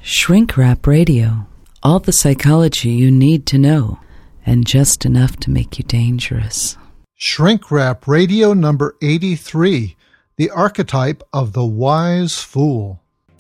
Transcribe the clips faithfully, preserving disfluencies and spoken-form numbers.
Shrink Wrap Radio. All the psychology you need to know, and just enough to make you dangerous. Shrink Wrap Radio number eighty-three, The Archetype of the Wise Fool.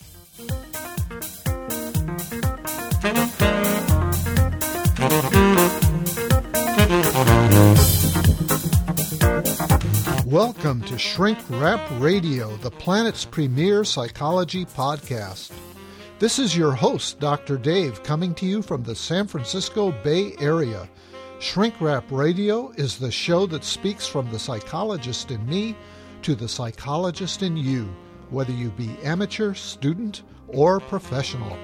Welcome to Shrink Wrap Radio, the planet's premier psychology podcast. This is your host, Doctor Dave, coming to you from the San Francisco Bay Area. Shrink Wrap Radio is the show that speaks from the psychologist in me to the psychologist in you, whether you be amateur, student, or professional.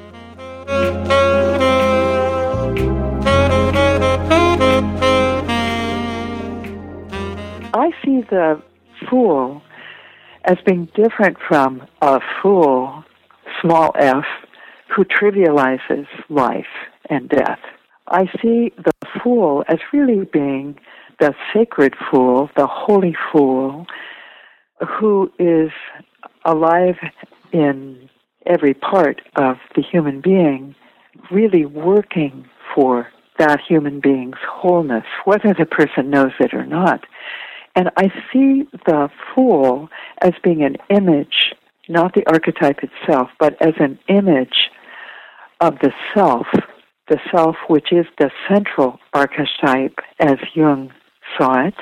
I see the fool as being different from a fool, small f, who trivializes life and death. I see the fool as really being the sacred fool, the holy fool, who is alive in every part of the human being, really working for that human being's wholeness, whether the person knows it or not. And I see the fool as being an image, not the archetype itself, but as an image of the self, the self which is the central archetype as Jung saw it,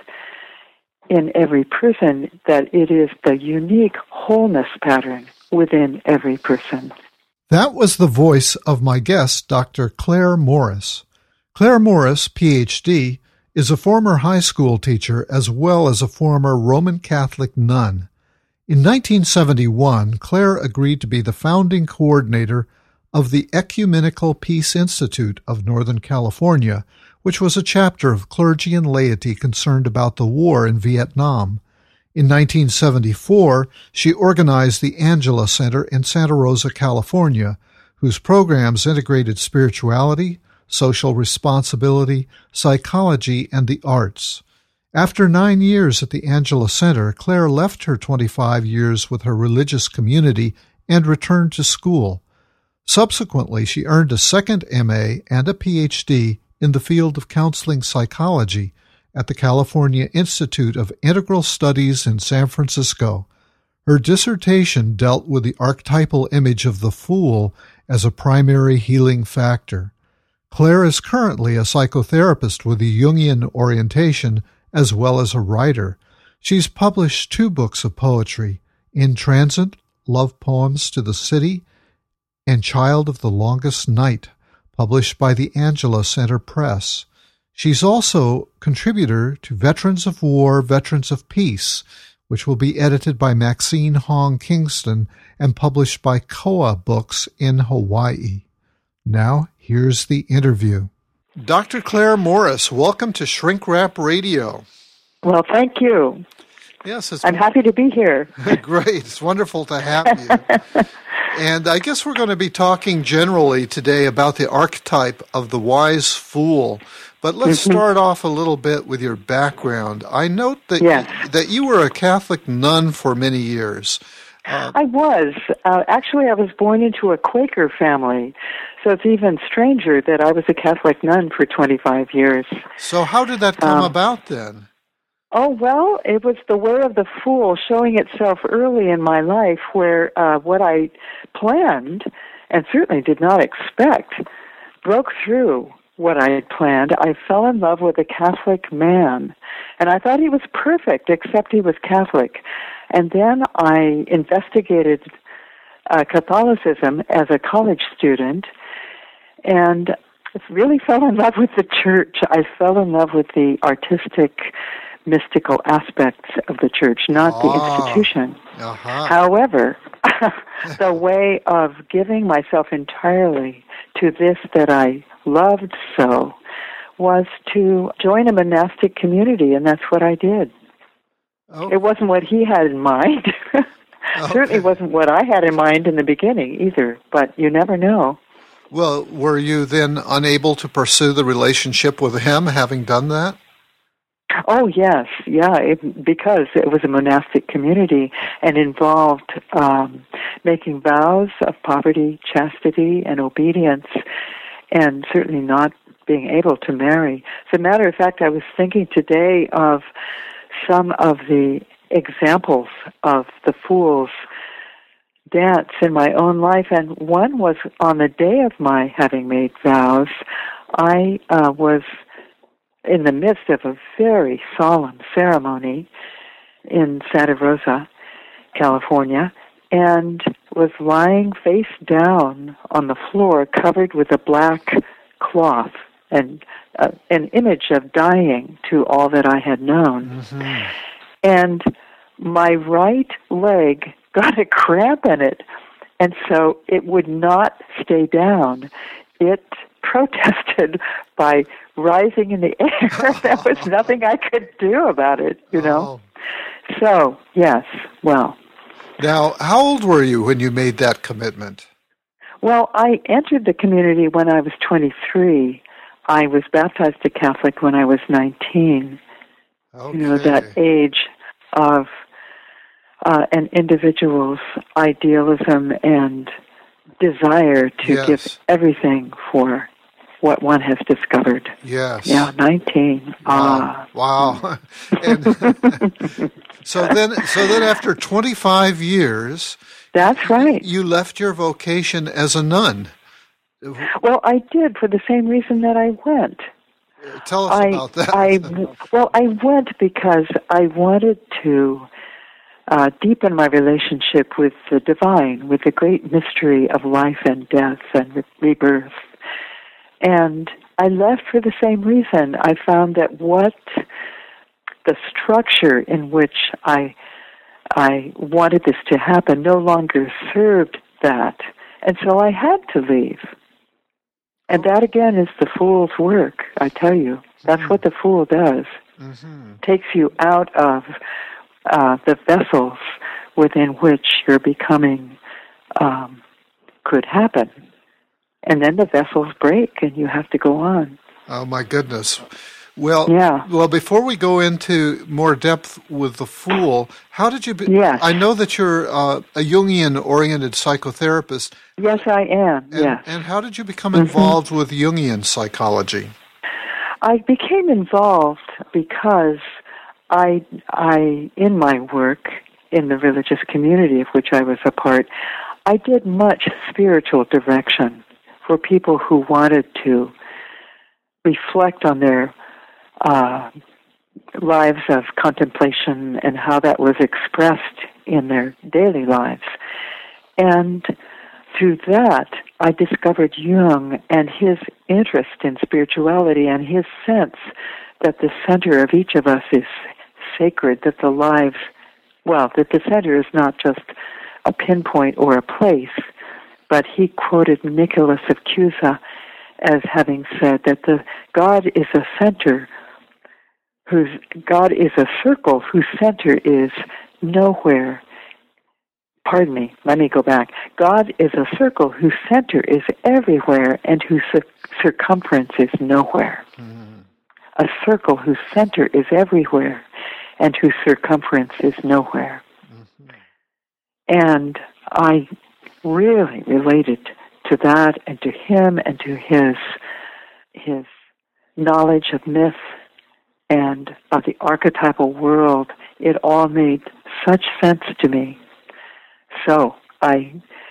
in every person, that it is the unique wholeness pattern within every person. That was the voice of my guest, Doctor Claire Morris. Claire Morris, P H D, is a former high school teacher as well as a former Roman Catholic nun. In nineteen seventy-one, Claire agreed to be the founding coordinator of the Ecumenical Peace Institute of Northern California, which was a chapter of clergy and laity concerned about the war in Vietnam. In nineteen seventy-four, she organized the Angela Center in Santa Rosa, California, whose programs integrated spirituality, social responsibility, psychology, and the arts. After nine years at the Angela Center, Claire left her twenty-five years with her religious community and returned to school. Subsequently, she earned a second M A and a P H D in the field of counseling psychology at the California Institute of Integral Studies in San Francisco. Her dissertation dealt with the archetypal image of the fool as a primary healing factor. Claire is currently a psychotherapist with a Jungian orientation as well as a writer. She's published two books of poetry, In Transit, Love Poems to the City, and Child of the Longest Night, published by the Angela Center Press. She's also contributor to Veterans of War, Veterans of Peace, which will be edited by Maxine Hong Kingston and published by Koa Books in Hawaii. Now, here's the interview. Doctor Claire Morris, welcome to Shrink Wrap Radio. Well, thank you. Yes, it's I'm happy to be here. Great. It's wonderful to have you. And I guess we're going to be talking generally today about the archetype of the wise fool. But let's mm-hmm. start off a little bit with your background. I note that yes. you, that you were a Catholic nun for many years. Uh, I was. Uh, actually, I was born into a Quaker family, so it's even stranger that I was a Catholic nun for twenty-five years. So how did that come um, about then? Oh, well, it was the way of the fool showing itself early in my life where uh, what I planned and certainly did not expect broke through what I had planned. I fell in love with a Catholic man, and I thought he was perfect, except he was Catholic. And then I investigated uh, Catholicism as a college student and really fell in love with the church. I fell in love with the artistic, mystical aspects of the church, not oh. the institution. Uh-huh. However, the way of giving myself entirely to this that I loved so was to join a monastic community, and that's what I did. Oh. It wasn't what he had in mind. Okay. Certainly wasn't what I had in mind in the beginning either, but you never know. Well, were you then unable to pursue the relationship with him, having done that? Oh, yes, yeah, it, because it was a monastic community and involved um, making vows of poverty, chastity, and obedience, and certainly not being able to marry. As a matter of fact, I was thinking today of some of the examples of the fool's dance in my own life, and one was on the day of my having made vows. I uh, was in the midst of a very solemn ceremony in Santa Rosa, California, and was lying face down on the floor covered with a black cloth and uh, an image of dying to all that I had known. Mm-hmm. And my right leg got a cramp in it, and so it would not stay down. It protested by rising in the air. There was nothing I could do about it, you know. Oh. So, yes, well. Now, how old were you when you made that commitment? Well, I entered the community when I was twenty-three. I was baptized a Catholic when I was nineteen. Okay. You know, that age of uh, an individual's idealism and desire to yes. give everything for what one has discovered. Yes. Yeah, nineteen. Wow. Ah. Wow. And so then, so then, after twenty-five years, that's right. You left your vocation as a nun. Well, I did for the same reason that I went. Tell us I, about that. I, well, I went because I wanted to uh, deepen my relationship with the divine, with the great mystery of life and death and rebirth. And I left for the same reason. I found that what the structure in which I I wanted this to happen no longer served that. And so I had to leave. And that, again, is the fool's work, I tell you. That's mm-hmm. what the fool does. Mm-hmm. Takes you out of uh, the vessels within which your becoming um, could happen. And then the vessels break, and you have to go on. Oh, my goodness. Well, yeah. well, before we go into more depth with the fool, how did you be, yes. I know that you're uh, a Jungian-oriented psychotherapist. Yes, I am, and, yes. And how did you become involved mm-hmm. with Jungian psychology? I became involved because I, I, in my work in the religious community of which I was a part, I did much spiritual direction for people who wanted to reflect on their uh, lives of contemplation and how that was expressed in their daily lives. And through that, I discovered Jung and his interest in spirituality and his sense that the center of each of us is sacred, that the lives, well, that the center is not just a pinpoint or a place, but he quoted Nicholas of Cusa as having said that the God is a center whose God is a circle whose center is nowhere. Pardon me, let me go back. God is a circle whose center is everywhere and whose cir- circumference is nowhere. Mm-hmm. A circle whose center is everywhere and whose circumference is nowhere. Mm-hmm. And I really related to that and to him and to his his knowledge of myth and of the archetypal world. It all made such sense to me. So I,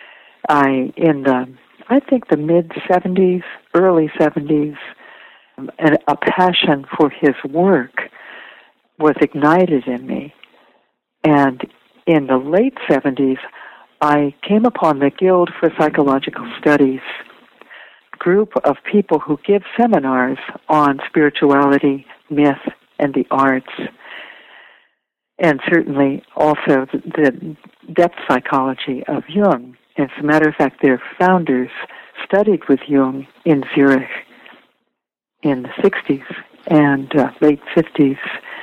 I in the I think the mid seventies, early seventies, and a passion for his work was ignited in me. And in the late seventies, I came upon the Guild for Psychological Studies group of people who give seminars on spirituality, myth, and the arts, and certainly also the depth psychology of Jung. As a matter of fact, their founders studied with Jung in Zurich in the sixties and uh, late fifties,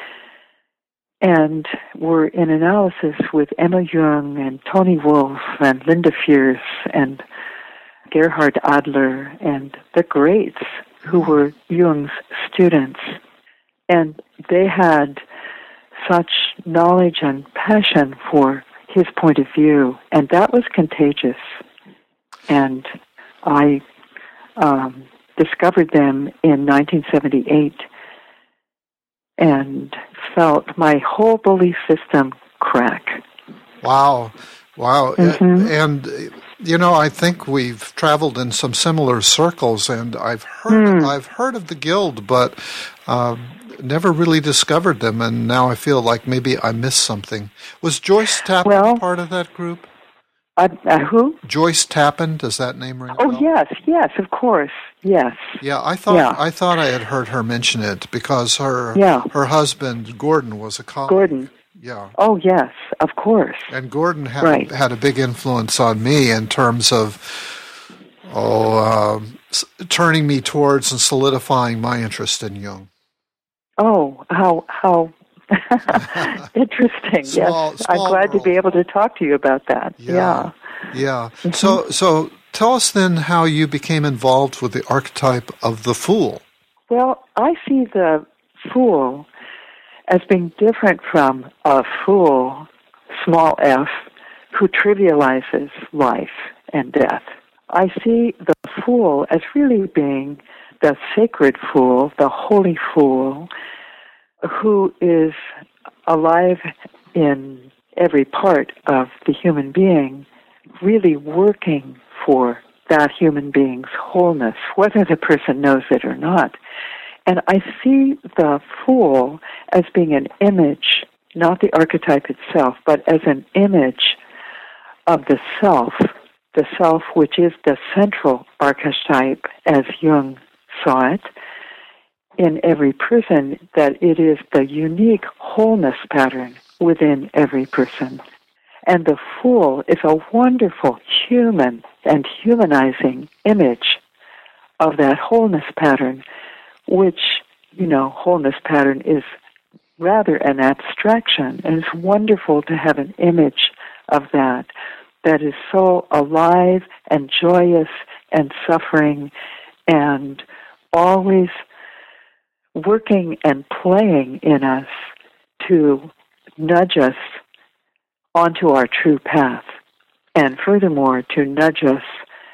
and were in analysis with Emma Jung and Tony Wolff and Linda Fierce and Gerhard Adler and the greats who were Jung's students. And they had such knowledge and passion for his point of view, and that was contagious. And I um, discovered them in nineteen seventy-eight and felt my whole belief system crack. Wow. Wow. Mm-hmm. And, and, you know, I think we've traveled in some similar circles, and I've heard Mm. I've heard of the Guild, but um, never really discovered them, and now I feel like maybe I missed something. Was Joyce Tappan Well, part of that group? Uh, uh, who? Joyce Tappan, does that name ring a Oh, bell? yes, yes, of course, yes. Yeah, I thought Yeah. I thought I had heard her mention it because her Yeah. her husband Gordon was a colleague. Gordon. Yeah. Oh, yes, of course. And Gordon had Right. had a big influence on me in terms of oh um, s- turning me towards and solidifying my interest in Jung. Oh, how how interesting. Small- yes, small I'm glad to world. be able to talk to you about that. Yeah. Yeah. Mm-hmm. So so tell us then how you became involved with the archetype of the fool. Well, I see the fool as being different from a fool, small f, who trivializes life and death. I see the fool as really being the sacred fool, the holy fool, who is alive in every part of the human being, really working for that human being's wholeness, whether the person knows it or not. And I see the fool as being an image, not the archetype itself, but as an image of the self, the self which is the central archetype as Jung saw it, in every person, that it is the unique wholeness pattern within every person. And the fool is a wonderful human and humanizing image of that wholeness pattern, which, you know, wholeness pattern is rather an abstraction, and it's wonderful to have an image of that that is so alive and joyous and suffering and always working and playing in us to nudge us onto our true path, and furthermore to nudge us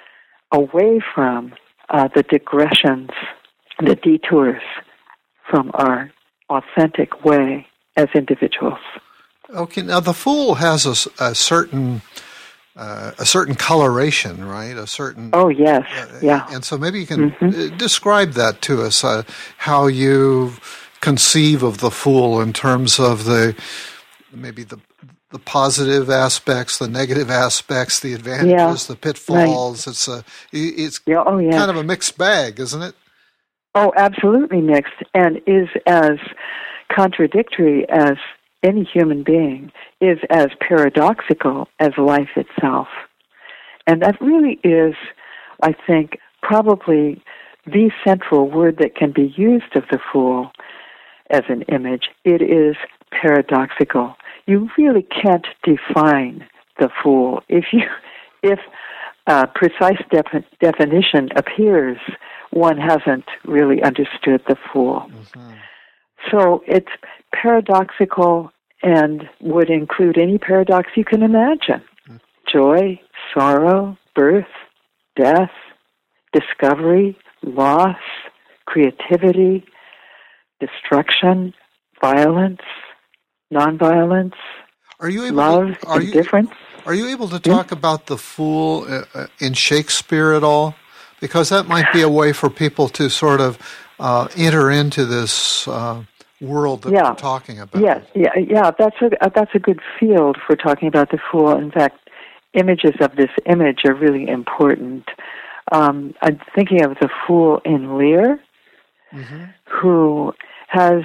away from uh, the digressions, the detours from our authentic way as individuals. Okay, now the fool has a, s- a certain uh, a certain coloration, right? A certain Oh, yes, uh, yeah. And so maybe you can Mhm. uh, describe that to us, uh, how you conceive of the fool in terms of the maybe the the positive aspects, the negative aspects, the advantages, Yeah, the pitfalls. It's a it's Yeah, oh, yes. kind of a mixed bag, isn't it? Oh, absolutely mixed, and is as contradictory as any human being, is as paradoxical as life itself. And that really is, I think, probably the central word that can be used of the fool as an image. It is paradoxical. You really can't define the fool. If you, if a precise defi- definition appears, one hasn't really understood the fool. Mm-hmm. So it's paradoxical and would include any paradox you can imagine. Mm. Joy, sorrow, birth, death, discovery, loss, creativity, destruction, violence, nonviolence, Are you able love, to, are indifference. You, are you able to talk yeah. about the fool uh, in Shakespeare at all? Because that might be a way for people to sort of uh, enter into this uh, world that yeah. we're talking about. Yeah, yeah, yeah. That's a that's a good field for talking about the fool. In fact, images of this image are really important. Um, I'm thinking of the fool in Lear, mm-hmm. who has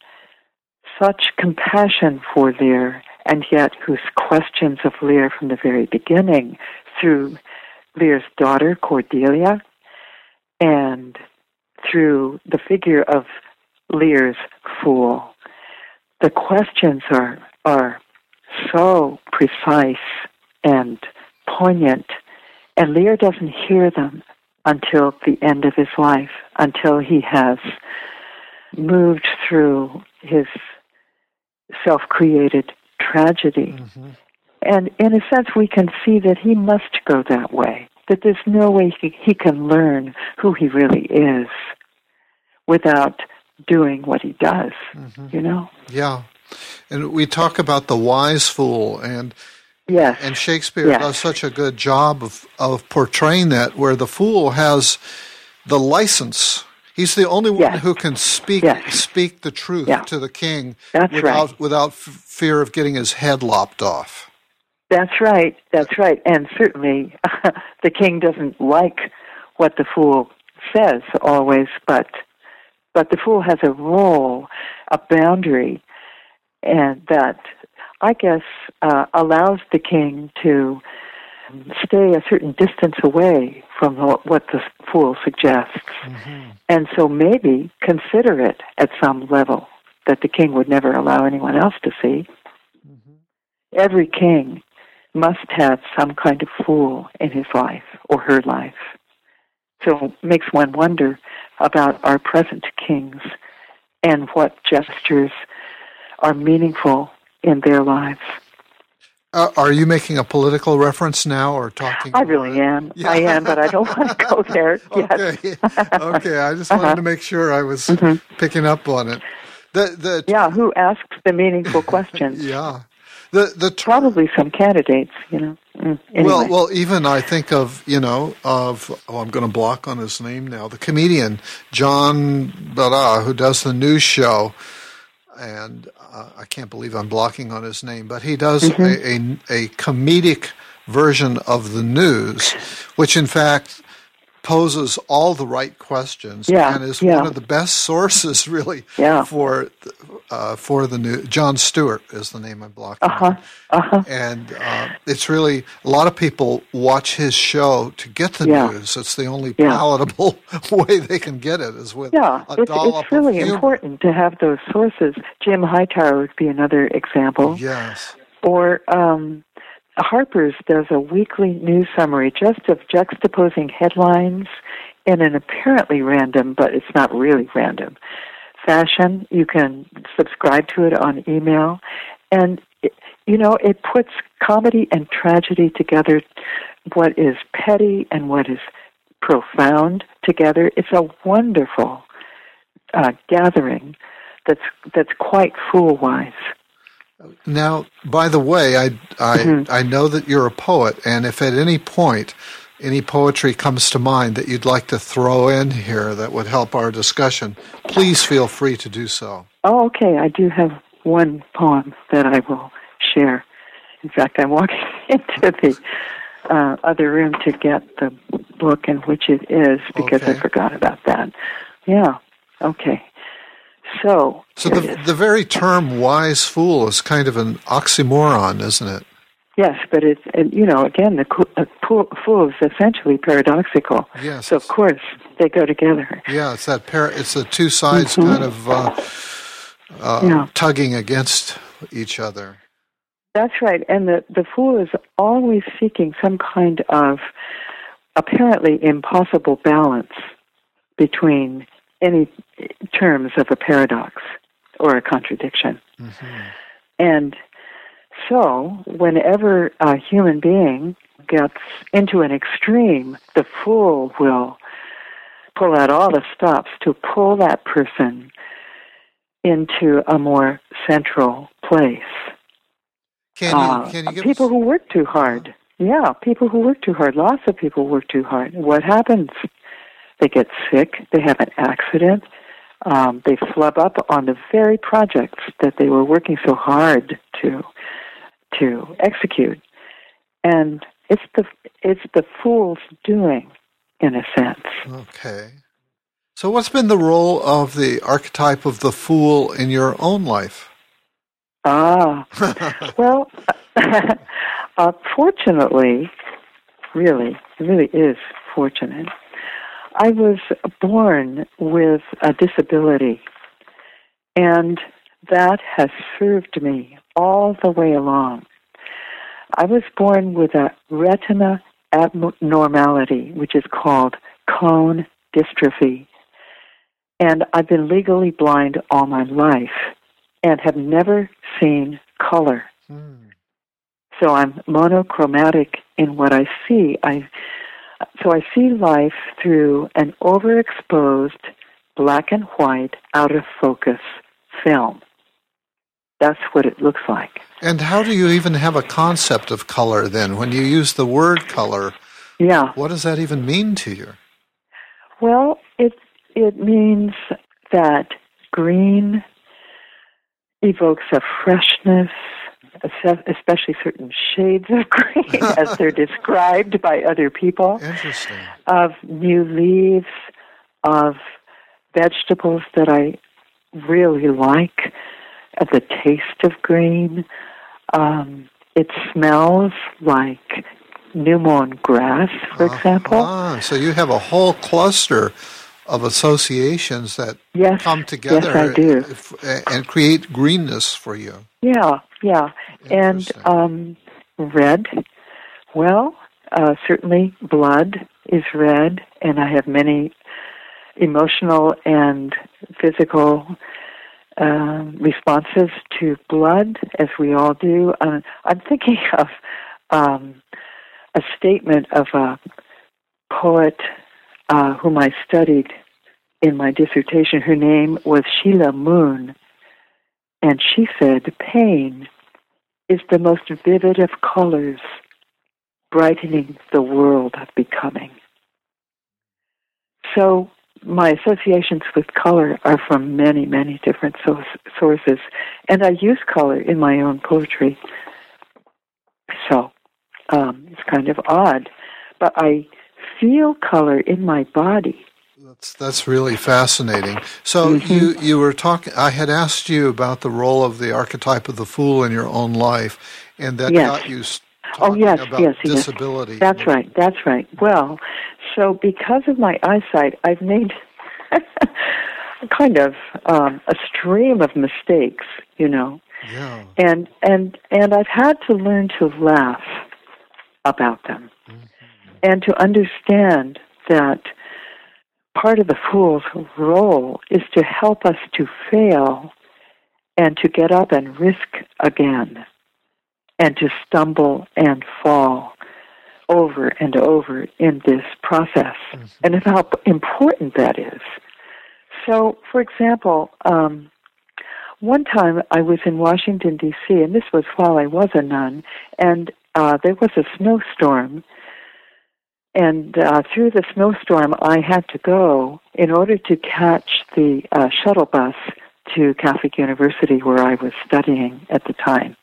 such compassion for Lear, and yet whose questions of Lear from the very beginning through Lear's daughter, Cordelia, and through the figure of Lear's fool. The questions are are so precise and poignant, and Lear doesn't hear them until the end of his life, until he has moved through his self-created tragedy. Mm-hmm. And in a sense, we can see that he must go that way, that there's no way he, he can learn who he really is without doing what he does, mm-hmm. you know? Yeah. And we talk about the wise fool, and yes. and Shakespeare yes. does such a good job of, of portraying that, where the fool has the license. He's the only one yes. who can speak yes. speak the truth yeah. to the king That's without right. without f- fear of getting his head lopped off. That's right. That's right. And certainly the king doesn't like what the fool says always, but but the fool has a role, a boundary, and that I guess uh, allows the king to stay a certain distance away from what the fool suggests. Mm-hmm. And so maybe consider it at some level that the king would never allow anyone else to see. Mm-hmm. Every king must have some kind of fool in his life or her life. So it makes one wonder about our present kings and what gestures are meaningful in their lives. Uh, are you making a political reference now, or talking? I really am. Yeah. I am, but I don't want to go there yet. Okay. Okay. I just wanted uh-huh. to make sure I was mm-hmm. picking up on it. The the yeah. Who asks the meaningful questions? yeah. The the tr- probably some candidates, you know. Mm, anyway. Well, well, even I think of you know of oh, I'm going to block on his name now. The comedian John Barra, who does the news show. And uh, I can't believe I'm blocking on his name, but he does mm-hmm. a, a, a comedic version of the news, which in fact poses all the right questions yeah, and is yeah. one of the best sources, really, yeah. for uh, for the news. John Stewart is the name I'm blocking. Uh-huh, uh-huh. And uh, it's really, a lot of people watch his show to get the yeah. news. It's the only yeah. palatable way they can get it is with yeah, a it's, dollop it's really of humor. important to have those sources. Jim Hightower would be another example. Yes. Or um, Harper's does a weekly news summary just of juxtaposing headlines in an apparently random, but it's not really random, fashion. You can subscribe to it on email. And, it, you know, it puts comedy and tragedy together, what is petty and what is profound together. It's a wonderful uh, gathering that's that's quite fool-wise. Now, by the way, I, I, mm-hmm. I know that you're a poet, and if at any point any poetry comes to mind that you'd like to throw in here that would help our discussion, please feel free to do so. Oh, okay. I do have one poem that I will share. In fact, I'm walking into the uh, other room to get the book in which it is because okay. I forgot about that. Yeah. Okay. So, so the, the very term wise fool is kind of an oxymoron, isn't it? Yes, but it's, and, you know, again, the fool is essentially paradoxical. Yes. So, of course, they go together. Yeah, it's that par- it's the two sides mm-hmm. kind of uh, uh, yeah. tugging against each other. That's right. And the, the fool is always seeking some kind of apparently impossible balance between any terms of a paradox or a contradiction. Mm-hmm. And so, whenever a human being gets into an extreme, the fool will pull out all the stops to pull that person into a more central place. Can you, uh, can you give people us... who work too hard. Yeah, people who work too hard. Lots of people work too hard. What happens? They get sick. They have an accident. Um, they flub up on the very projects that they were working so hard to to execute, and it's the it's the fool's doing, in a sense. Okay. So, what's been the role of the archetype of the fool in your own life? Ah, well, uh, fortunately, really, it really is fortunate. I was born with a disability, and that has served me all the way along. I was born with a retina abnormality, which is called cone dystrophy. And I've been legally blind all my life and have never seen color. Hmm. So I'm monochromatic in what I see. I so I see life through an overexposed black and white, out of focus film. That's what it looks like. And how do you even have a concept of color then? When you use the word color, yeah, what does that even mean to you? Well, it it means that green evokes a freshness, especially certain shades of green as they're described by other people. Interesting. Of new leaves, of vegetables that I really like, of the taste of green. Um, it smells like new mown grass, for uh, example. Ah, so you have a whole cluster of associations that yes, come together yes, I do. and create greenness for you. Yeah, yeah. And um, red, well, uh, certainly blood is red, and I have many emotional and physical uh, responses to blood, as we all do. Uh, I'm thinking of um, a statement of a poet uh, whom I studied in my dissertation. Her name was Sheila Moon, and she said, "Pain is the most vivid of colors, brightening the world of becoming." So my associations with color are from many, many different so- sources, and I use color in my own poetry. So um, it's kind of odd, but I feel color in my body. That's that's really fascinating. So mm-hmm. you you were talking. I had asked you about the role of the archetype of the fool in your own life, and that yes. got you talking oh, yes, about yes, disability. Yes. That's right. That's right. Well, so because of my eyesight, I've made kind of um, a stream of mistakes. You know, yeah. and and and I've had to learn to laugh about them, mm-hmm. and to understand that part of the fool's role is to help us to fail and to get up and risk again and to stumble and fall over and over in this process, mm-hmm. and how important that is. So, for example, um, one time I was in Washington, D C, and this was while I was a nun, and uh, there was a snowstorm. And uh, through the snowstorm, I had to go in order to catch the uh, shuttle bus to Catholic University where I was studying at the time.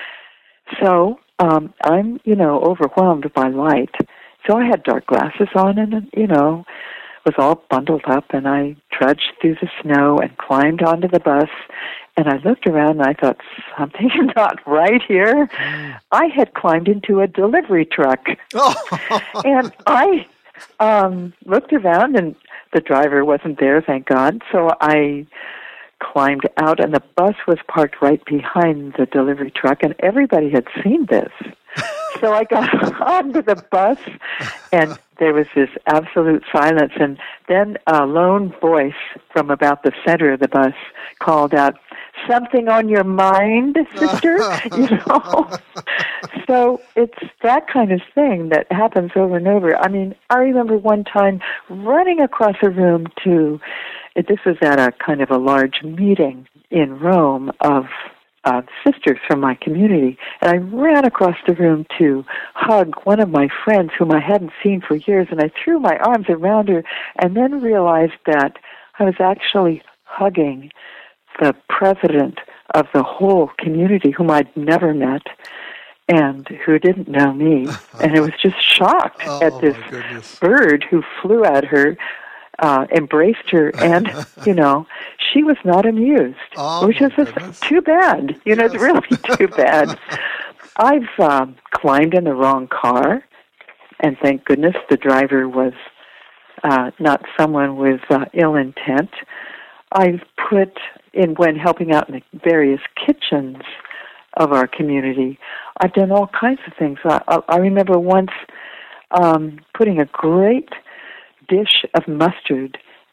So um, I'm, you know, overwhelmed by light. So I had dark glasses on and, you know, was all bundled up, and I trudged through the snow and climbed onto the bus. And I looked around and I thought, something's not right here. Mm. I had climbed into a delivery truck. And I um, looked around and the driver wasn't there, thank God. So I climbed out, and the bus was parked right behind the delivery truck, and everybody had seen this. So I got onto the bus, and there was this absolute silence. And then a lone voice from about the center of the bus called out, "Something on your mind, sister?" You know? So it's that kind of thing that happens over and over. I mean, I remember one time running across a room to, this was at a kind of a large meeting in Rome of uh, sisters from my community, and I ran across the room to hug one of my friends whom I hadn't seen for years, and I threw my arms around her and then realized that I was actually hugging the president of the whole community, whom I'd never met and who didn't know me. And I was just shocked oh, at this bird who flew at her, uh, embraced her, and, you know, she was not amused, oh, which is just too bad. You know, yes. It's really too bad. I've um, climbed in the wrong car, and thank goodness the driver was uh, not someone with uh, ill intent. I've put in, when helping out in the various kitchens of our community, I've done all kinds of things. I, I remember once um, putting a great dish of mustard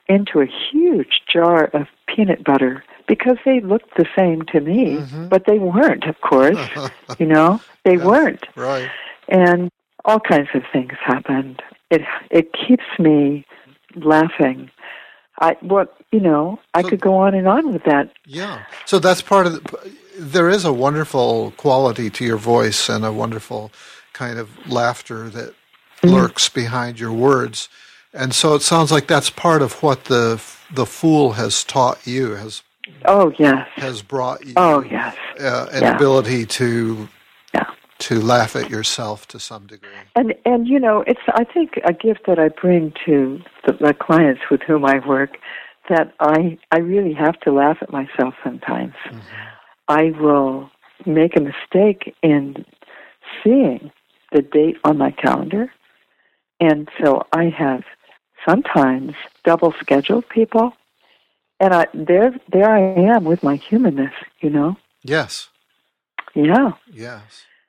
into a huge jar of peanut butter because they looked the same to me, mm-hmm. but they weren't, of course. You know, they yes, weren't. Right. And all kinds of things happened. It it keeps me laughing. I what you know, I so, could go on and on with that. Yeah. So that's part of the, there is a wonderful quality to your voice and a wonderful kind of laughter that mm-hmm. lurks behind your words. And so it sounds like that's part of what the the Fool has taught you, has oh yes, has brought you oh yes, uh, an yeah. ability to yeah. to laugh at yourself to some degree. And and you know, it's I think a gift that I bring to the, the clients with whom I work, that I I really have to laugh at myself sometimes. Mm-hmm. I will make a mistake in seeing the date on my calendar, and so I have sometimes double scheduled people, and I there there I am with my humanness, you know. Yes. Yeah. Yes.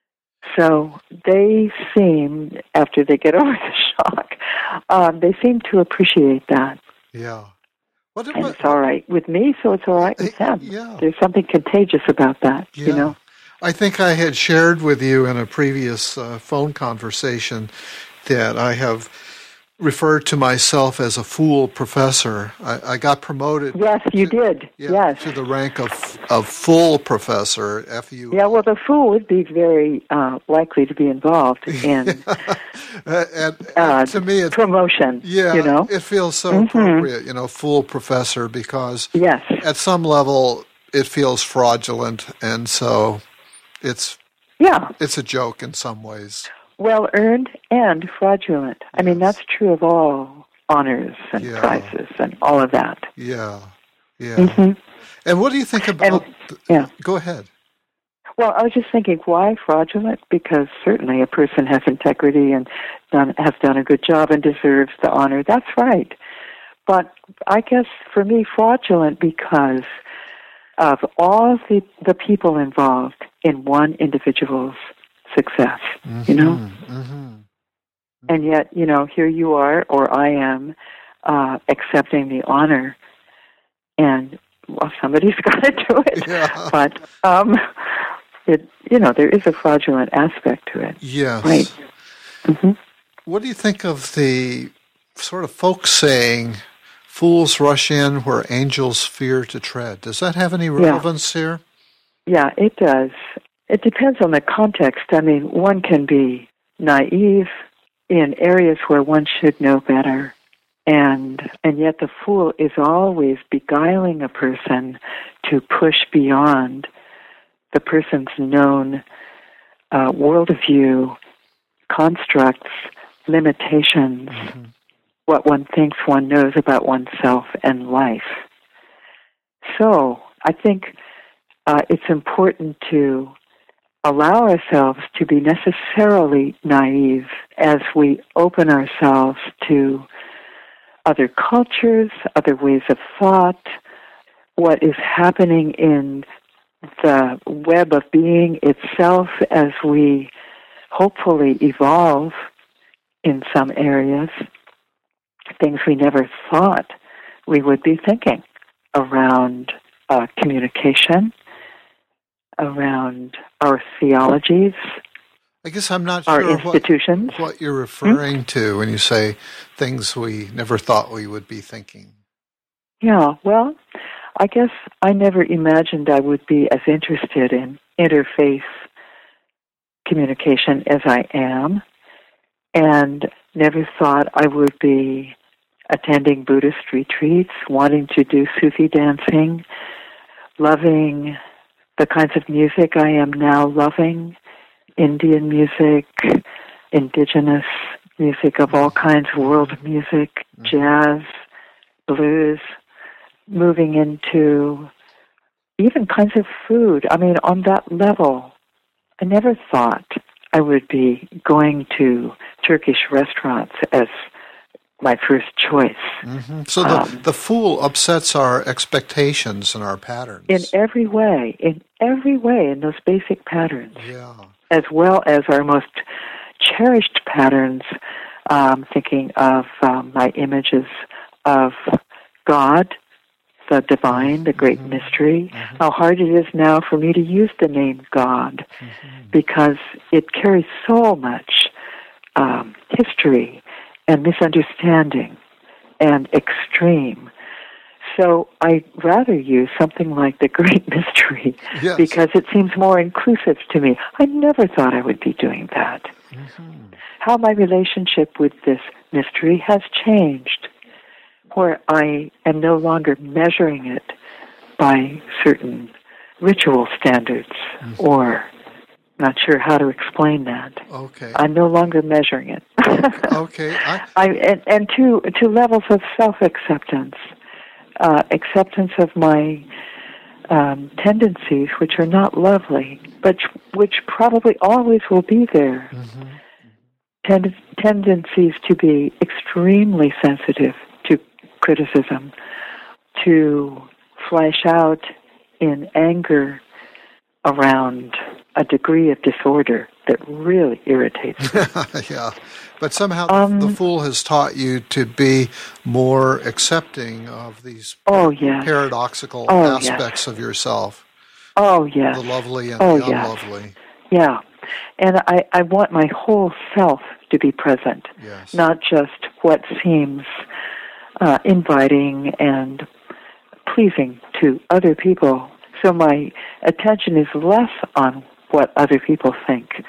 So they seem, after they get over the shock, um, they seem to appreciate that. Yeah. What and it's all right with me, so it's all right with them. Yeah. There's something contagious about that, yeah. you know. I think I had shared with you in a previous uh, phone conversation that I have referred to myself as a fool professor. I, I got promoted. Yes, you to, did. Yeah, yes. to the rank of of full professor, F U. Yeah, well, the fool would be very uh, likely to be involved in and, and uh, to me, it's, promotion. Yeah, you know? It feels so mm-hmm. appropriate, you know, full professor, because yes. at some level it feels fraudulent, and so it's yeah, it's a joke in some ways. Well earned and fraudulent. Yes. I mean, that's true of all honors and yeah. prizes and all of that. Yeah, yeah. Mm-hmm. And what do you think about... And, yeah. Go ahead. Well, I was just thinking, why fraudulent? Because certainly a person has integrity and done, has done a good job and deserves the honor. That's right. But I guess for me, fraudulent because of all the, the people involved in one individual's success, mm-hmm, you know? Mm-hmm. And yet, you know, here you are, or I am, uh, accepting the honor, and, well, somebody's got to do it. Yeah. But, um, it, you know, there is a fraudulent aspect to it. Yes. Right. Mm-hmm. What do you think of the sort of folk saying, fools rush in where angels fear to tread? Does that have any relevance yeah. here? Yeah, it does. It depends on the context. I mean, one can be naive in areas where one should know better, and and yet the fool is always beguiling a person to push beyond the person's known uh, worldview, constructs, limitations, mm-hmm. what one thinks one knows about oneself and life. So I think uh, it's important to allow ourselves to be necessarily naive as we open ourselves to other cultures, other ways of thought, what is happening in the web of being itself as we hopefully evolve in some areas, things we never thought we would be thinking around uh, communication, around our theologies. I guess I'm not our sure institutions. What, what you're referring hmm? to when you say things we never thought we would be thinking. Yeah, well, I guess I never imagined I would be as interested in interfaith communication as I am, and never thought I would be attending Buddhist retreats, wanting to do Sufi dancing, loving the kinds of music I am now loving, Indian music, indigenous music of all kinds, world music, jazz, blues, moving into even kinds of food. I mean, on that level, I never thought I would be going to Turkish restaurants as my first choice. Mm-hmm. So the, um, the fool upsets our expectations and our patterns. In every way, in every way, in those basic patterns. Yeah. As well as our most cherished patterns, um, thinking of um, my images of God, the divine, the great mm-hmm. mystery, mm-hmm. how hard it is now for me to use the name God mm-hmm. because it carries so much um, history and misunderstanding and extreme. So I'd rather use something like the great mystery yes. because it seems more inclusive to me. I never thought I would be doing that. Mm-hmm. How my relationship with this mystery has changed, where I am no longer measuring it by certain ritual standards, mm-hmm. or not sure how to explain that. Okay. I'm no longer measuring it. okay. I... I, and and to, to levels of self-acceptance, uh, acceptance of my um, tendencies, which are not lovely, but which probably always will be there. Mm-hmm. Tend- tendencies to be extremely sensitive to criticism, to flash out in anger around a degree of disorder that really irritates me. yeah, but somehow um, the Fool has taught you to be more accepting of these oh, yes. paradoxical oh, aspects yes. of yourself. Oh, yes. The lovely and oh, the yes. unlovely. Yeah, and I, I want my whole self to be present, yes. not just what seems uh, inviting and pleasing to other people. So my attention is less on what other people think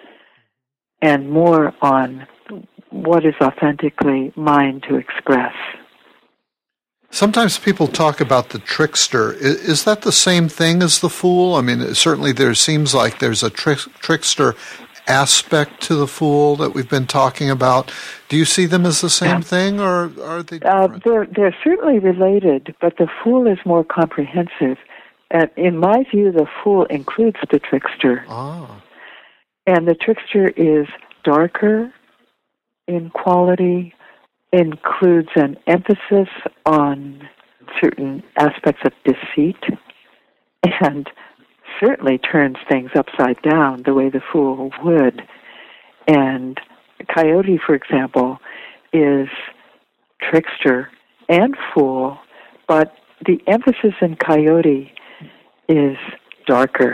and more on what is authentically mine to express. Sometimes people talk about the trickster. Is, is that the same thing as the Fool? I mean, certainly there seems like there's a trick, trickster aspect to the Fool that we've been talking about. Do you see them as the same yeah. thing, or are they different? Uh, they're, they're certainly related, but the Fool is more comprehensive. And in my view, the Fool includes the trickster. Ah. And the trickster is darker in quality, includes an emphasis on certain aspects of deceit, and certainly turns things upside down the way the Fool would. And Coyote, for example, is trickster and Fool, but the emphasis in Coyote is darker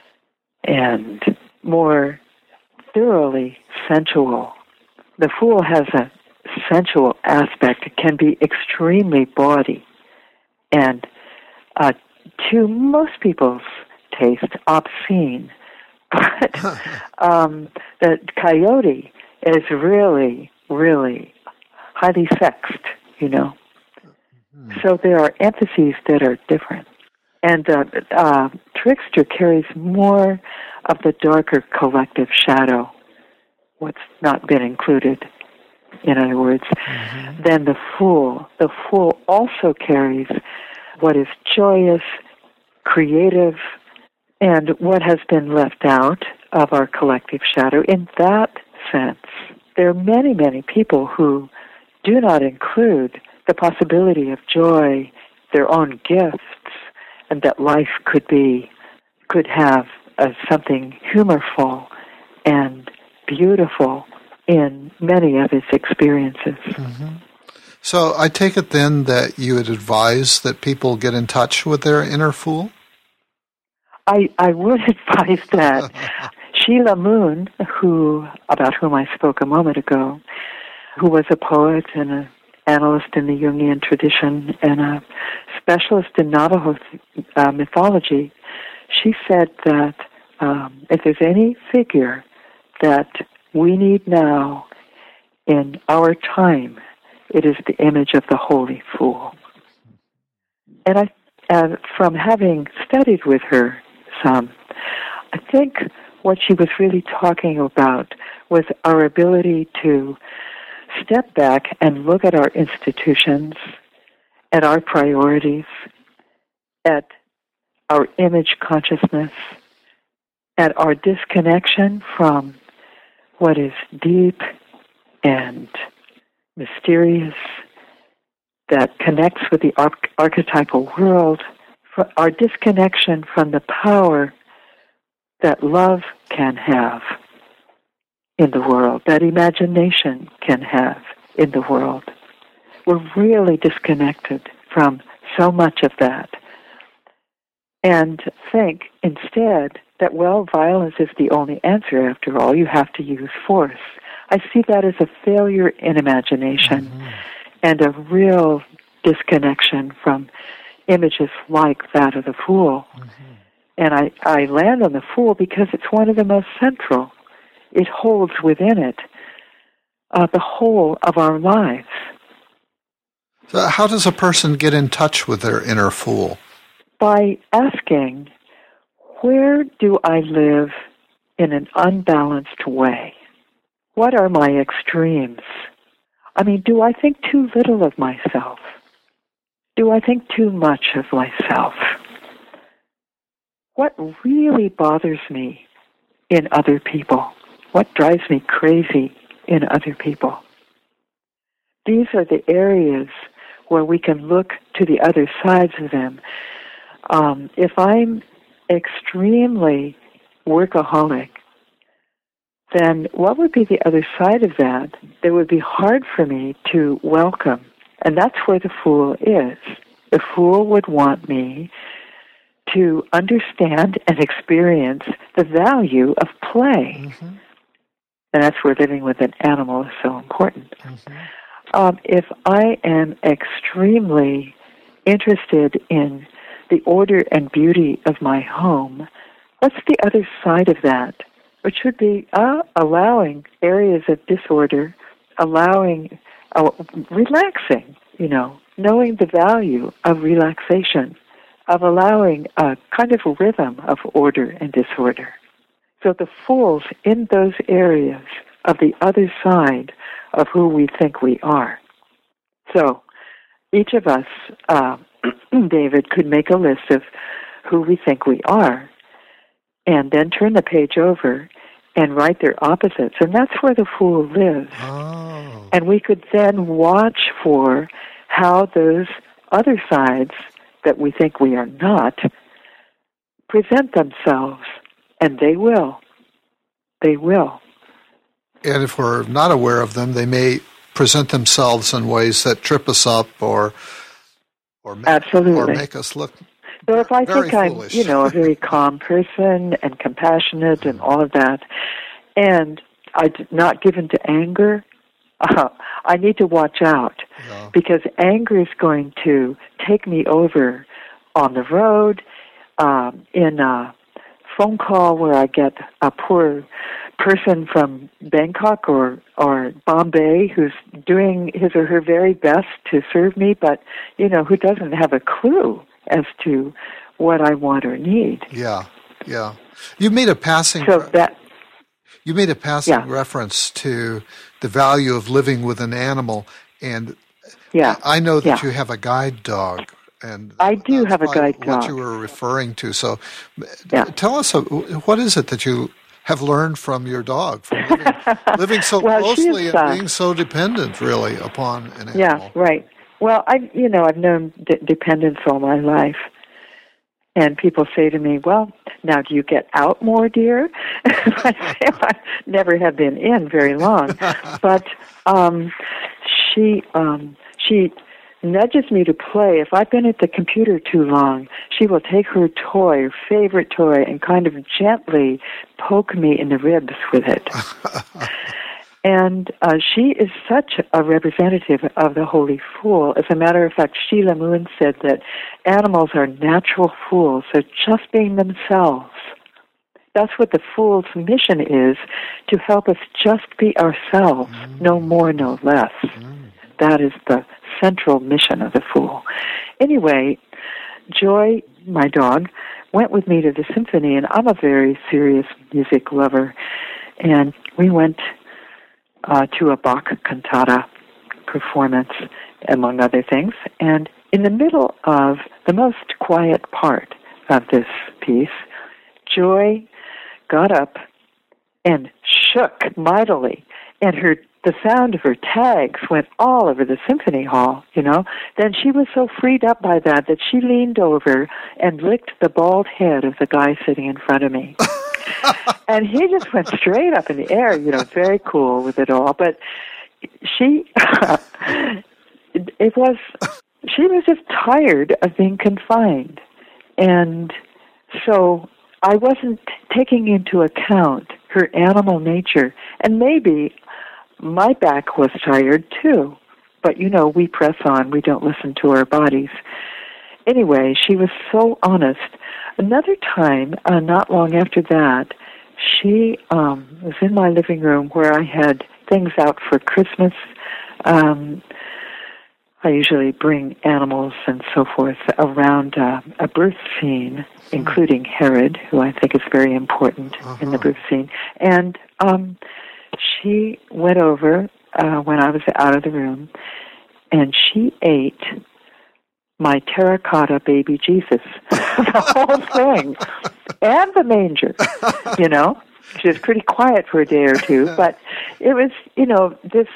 and more thoroughly sensual. The Fool has a sensual aspect. It can be extremely bawdy and uh, to most people's taste, obscene. But um, the Coyote is really, really highly sexed, you know. Mm-hmm. So there are emphases that are different. And uh, uh, Trickster carries more of the darker collective shadow, what's not been included, in other words, mm-hmm. than the Fool. The Fool also carries what is joyous, creative, and what has been left out of our collective shadow. In that sense, there are many, many people who do not include the possibility of joy, their own gifts, and that life could be, could have uh, something humorful and beautiful in many of its experiences. Mm-hmm. So I take it then that you would advise that people get in touch with their inner Fool? I, I would advise that. Sheila Moon, who about whom I spoke a moment ago, who was a poet and an analyst in the Jungian tradition and a specialist in Navajo uh, mythology, she said that um, if there's any figure that we need now in our time, it is the image of the Holy Fool. And I, uh, from having studied with her some, I think what she was really talking about was our ability to step back and look at our institutions, at our priorities, at our image consciousness, at our disconnection from what is deep and mysterious, that connects with the arch- archetypal world, for our disconnection from the power that love can have in the world, that imagination can have in the world. We're really disconnected from from so much of that and think instead that, well, violence is the only answer after all. You have to use force. I see that as a failure in imagination mm-hmm. and a real disconnection from images like that of the Fool. Mm-hmm. And I, I land on the Fool because it's one of the most central. It holds within it uh, the whole of our lives. So how does a person get in touch with their inner Fool? By asking, where do I live in an unbalanced way? What are my extremes? I mean, do I think too little of myself? Do I think too much of myself? What really bothers me in other people? What drives me crazy in other people? These are the areas where we can look to the other sides of them. Um, if I'm extremely workaholic, then what would be the other side of that that would be hard for me to welcome? And that's where the Fool is. The Fool would want me to understand and experience the value of play. Mm-hmm. And that's where living with an animal is so important. Mm-hmm. Um, if I am extremely interested in the order and beauty of my home, what's the other side of that? Which would be uh, allowing areas of disorder, allowing, uh, relaxing, you know, knowing the value of relaxation, of allowing a kind of a rhythm of order and disorder. So the Fool's in those areas of the other side of who we think we are. So each of us, uh, David, could make a list of who we think we are, and then turn the page over and write their opposites. And that's where the Fool lives. Oh. And we could then watch for how those other sides that we think we are not present themselves. And they will. They will. And if we're not aware of them, they may present themselves in ways that trip us up or or make, Absolutely. or make us look So if I very think foolish. I'm, you know, a very calm person and compassionate and all of that, and I'm not given to anger, uh, I need to watch out yeah. because anger is going to take me over on the road, um, in a phone call where I get a poor person from Bangkok or, or Bombay who's doing his or her very best to serve me, but, you know, who doesn't have a clue as to what I want or need. Yeah, yeah. You made a passing so that, you made a passing yeah. reference to the value of living with an animal, and yeah. I know that yeah. you have a guide dog. And I do have a guide dog. What you were referring to. So yeah. tell us, uh, what is it that you have learned from your dog, from living, living so well, closely and uh, being so dependent, really, upon an animal? Yeah, right. Well, I, you know, I've known d- dependence all my life. And people say to me, well, now do you get out more, dear? I say, I never have been in very long. But um, she um, she nudges me to play. If I've been at the computer too long, she will take her toy, her favorite toy, and kind of gently poke me in the ribs with it. And uh, she is such a representative of the Holy Fool. As a matter of fact, Sheila Moon said that animals are natural fools. They're just being themselves. That's what the Fool's mission is, to help us just be ourselves, mm. no more, no less. Mm. That is the central mission of the Fool. Anyway, Joy, my dog, went with me to the symphony, and I'm a very serious music lover. And we went uh, to a Bach cantata performance, among other things. And in the middle of the most quiet part of this piece, Joy got up and shook mightily, and her the sound of her tags went all over the symphony hall, you know. Then she was so freed up by that that she leaned over and licked the bald head of the guy sitting in front of me. And he just went straight up in the air, you know, very cool with it all. But she, it was, she was just tired of being confined. And so I wasn't taking into account her animal nature. And maybe my back was tired too. But, you know, we press on. We don't listen to our bodies. Anyway, she was so honest. Another time, uh, not long after that, she um, was in my living room where I had things out for Christmas. Um, I usually bring animals and so forth around uh, a birth scene, including Herod, who I think is very important uh-huh. in the birth scene. And um, she went over uh, when I was out of the room, and she ate my terracotta baby Jesus, the whole thing, and the manger, you know. She was pretty quiet for a day or two, but it was, you know, this,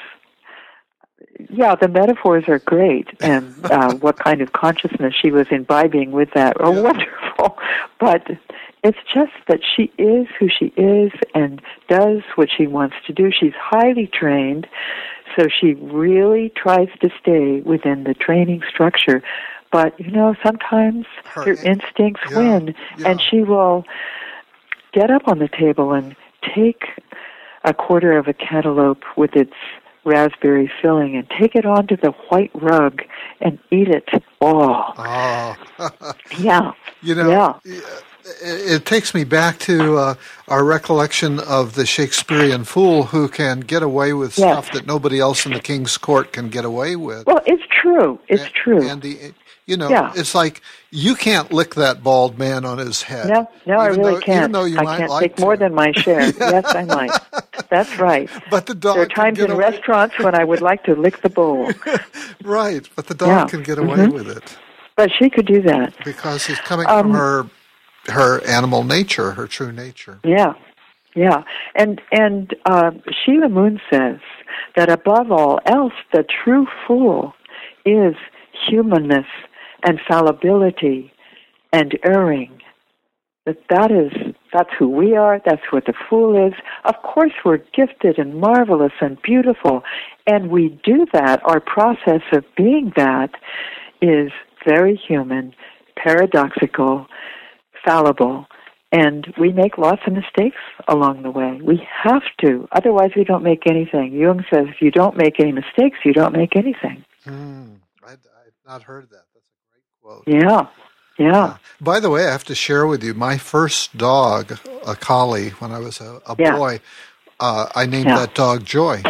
yeah, the metaphors are great, and uh, what kind of consciousness she was imbibing with that are yeah. wonderful, but it's just that she is who she is and does what she wants to do. She's highly trained, so she really tries to stay within the training structure. But, you know, sometimes her, her instincts yeah, win, yeah. and she will get up on the table and take a quarter of a cantaloupe with its raspberry filling and take it onto the white rug and eat it all. Oh. yeah. You know, yeah. it takes me back to uh, our recollection of the Shakespearean fool who can get away with yes. stuff that nobody else in the king's court can get away with. Well, it's true. It's and, true. And the, you know, yeah. it's like you can't lick that bald man on his head. No, no, I really though, can't. Even though you I might can't like take to. more than my share. Yes, I might. That's right. But the dog there are times can get in away. restaurants when I would like to lick the bowl. Right, but the dog yeah. can get away mm-hmm. with it. But she could do that. Because he's coming um, from her her animal nature, her true nature. Yeah, yeah. And, and uh, Sheila Moon says that above all else, the true fool is humanness and fallibility and erring. That that is, that's who we are, that's what the fool is. Of course we're gifted and marvelous and beautiful, and we do that. Our process of being that is very human, paradoxical, fallible, and we make lots of mistakes along the way. We have to, otherwise we don't make anything. Jung says if you don't make any mistakes, you don't make anything. Hmm. I'd, I'd not heard that. That's a great quote. Yeah. Yeah. Uh, by the way, I have to share with you, my first dog, a collie, when I was a, a yeah. boy, uh, I named yeah. that dog Joy.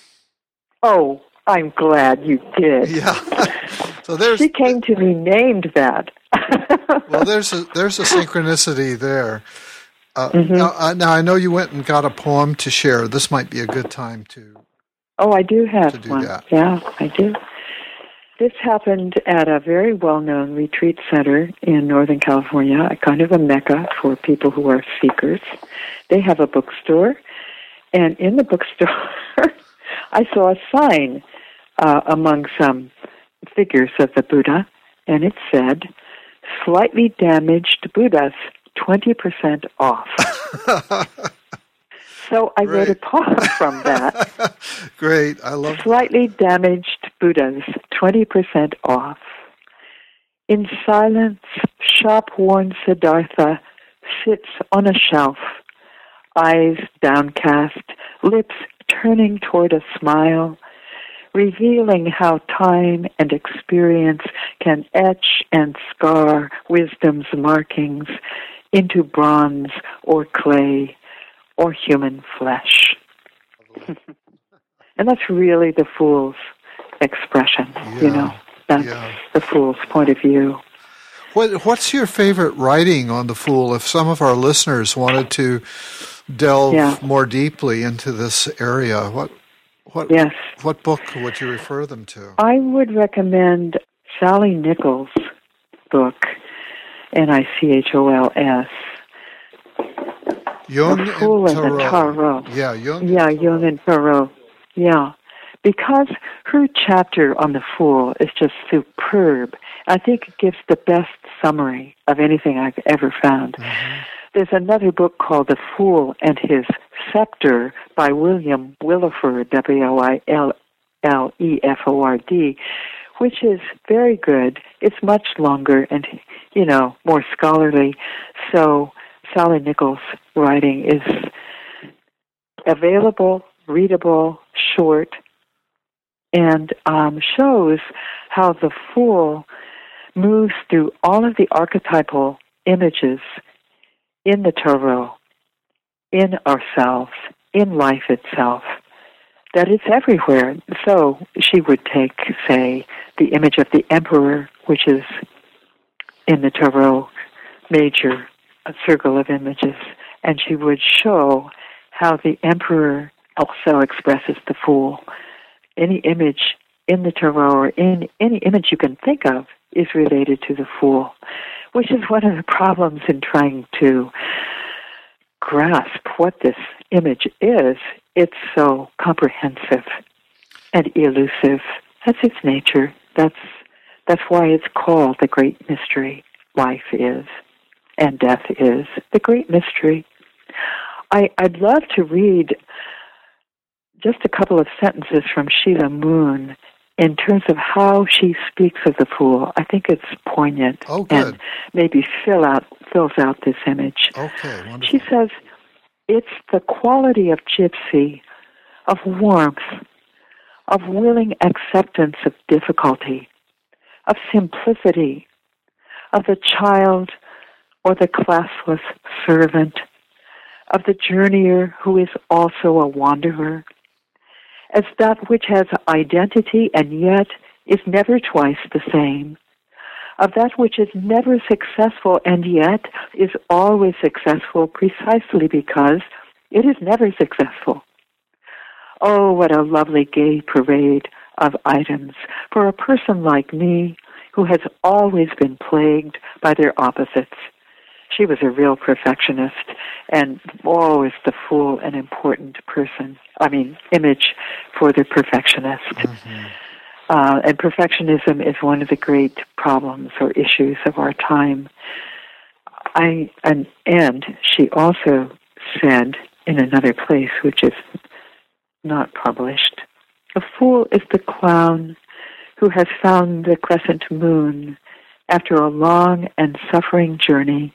Oh, I'm glad you did. Yeah. So there's. She came to me named that. Well, there's a there's a synchronicity there. Uh, mm-hmm. now, uh, now I know you went and got a poem to share. This might be a good time to. Oh, I do have to do one. That. Yeah, I do. This happened at a very well-known retreat center in Northern California, a kind of a mecca for people who are seekers. They have a bookstore, and in the bookstore, I saw a sign uh, among some figures of the Buddha, and it said, "Slightly damaged Buddhas, twenty percent off." So I Great. wrote a poem from that. Great, I love Slightly damaged Buddhas, twenty percent off. In silence, shop-worn Siddhartha sits on a shelf, eyes downcast, lips turning toward a smile, revealing how time and experience can etch and scar wisdom's markings into bronze or clay or human flesh. And that's really the fool's expression, yeah, you know. That's yeah. the fool's point of view. What What's your favorite writing on the Fool? If some of our listeners wanted to delve yeah. more deeply into this area, what what yes. what book would you refer them to? I would recommend Sally Nichols' book, N I C H O L S. Jung the Fool and and the Tarot. Yeah, Jung. Yeah, and Jung and Tarot. Yeah. Because her chapter on the Fool is just superb. I think it gives the best summary of anything I've ever found. Mm-hmm. There's another book called The Fool and His Scepter by William Willeford, W O I L L E F O R D, which is very good. It's much longer and, you know, more scholarly. So Sally Nichols' writing is available, readable, short, and um, shows how the Fool moves through all of the archetypal images in the Tarot, in ourselves, in life itself, that it's everywhere. So she would take, say, the image of the Emperor, which is in the Tarot major circle of images, and she would show how the Emperor also expresses the Fool. Any image in the Tarot or in any image you can think of is related to the Fool, which is one of the problems in trying to grasp what this image is. It's so comprehensive and elusive. That's its nature. That's that's why it's called the great mystery. Life is, and death is the great mystery. I, I'd love to read just a couple of sentences from Sheila Moon in terms of how she speaks of the Fool. I think it's poignant oh, good. and maybe fill out fills out this image. Okay, wonderful. She says, it's the quality of gypsy, of warmth, of willing acceptance of difficulty, of simplicity, of the child or the classless servant, of the journeyer who is also a wanderer, as that which has identity and yet is never twice the same, of that which is never successful and yet is always successful precisely because it is never successful. Oh, what a lovely gay parade of items for a person like me who has always been plagued by their opposites. She was a real perfectionist, and always the Fool, an important person, I mean, image for the perfectionist. Mm-hmm. Uh, and perfectionism is one of the great problems or issues of our time. I and, and she also said in another place, which is not published, the Fool is the clown who has found the crescent moon after a long and suffering journey.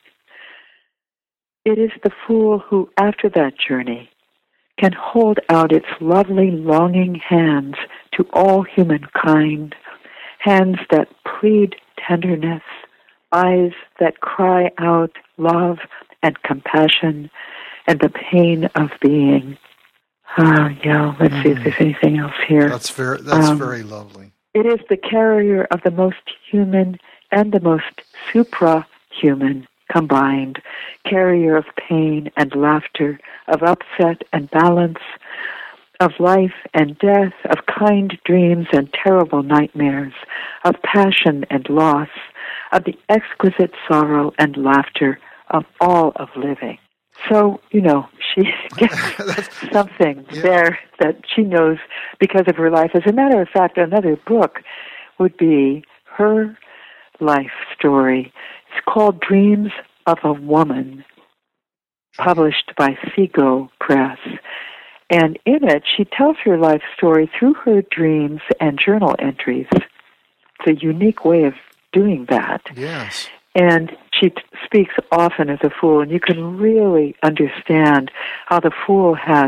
It is the Fool who, after that journey, can hold out its lovely, longing hands to all humankind, hands that plead tenderness, eyes that cry out love and compassion and the pain of being. Oh, yeah, let's mm. see if there's anything else here. That's very, that's um, very lovely. It is the carrier of the most human and the most supra-human combined, carrier of pain and laughter, of upset and balance, of life and death, of kind dreams and terrible nightmares, of passion and loss, of the exquisite sorrow and laughter of all of living. So, you know, she gets something yeah. there that she knows because of her life. As a matter of fact, another book would be her life story. It's called Dreams of a Woman, published by Seago Press. And in it, she tells her life story through her dreams and journal entries. It's a unique way of doing that. Yes. And she t- speaks often of the Fool, and you can really understand how the Fool has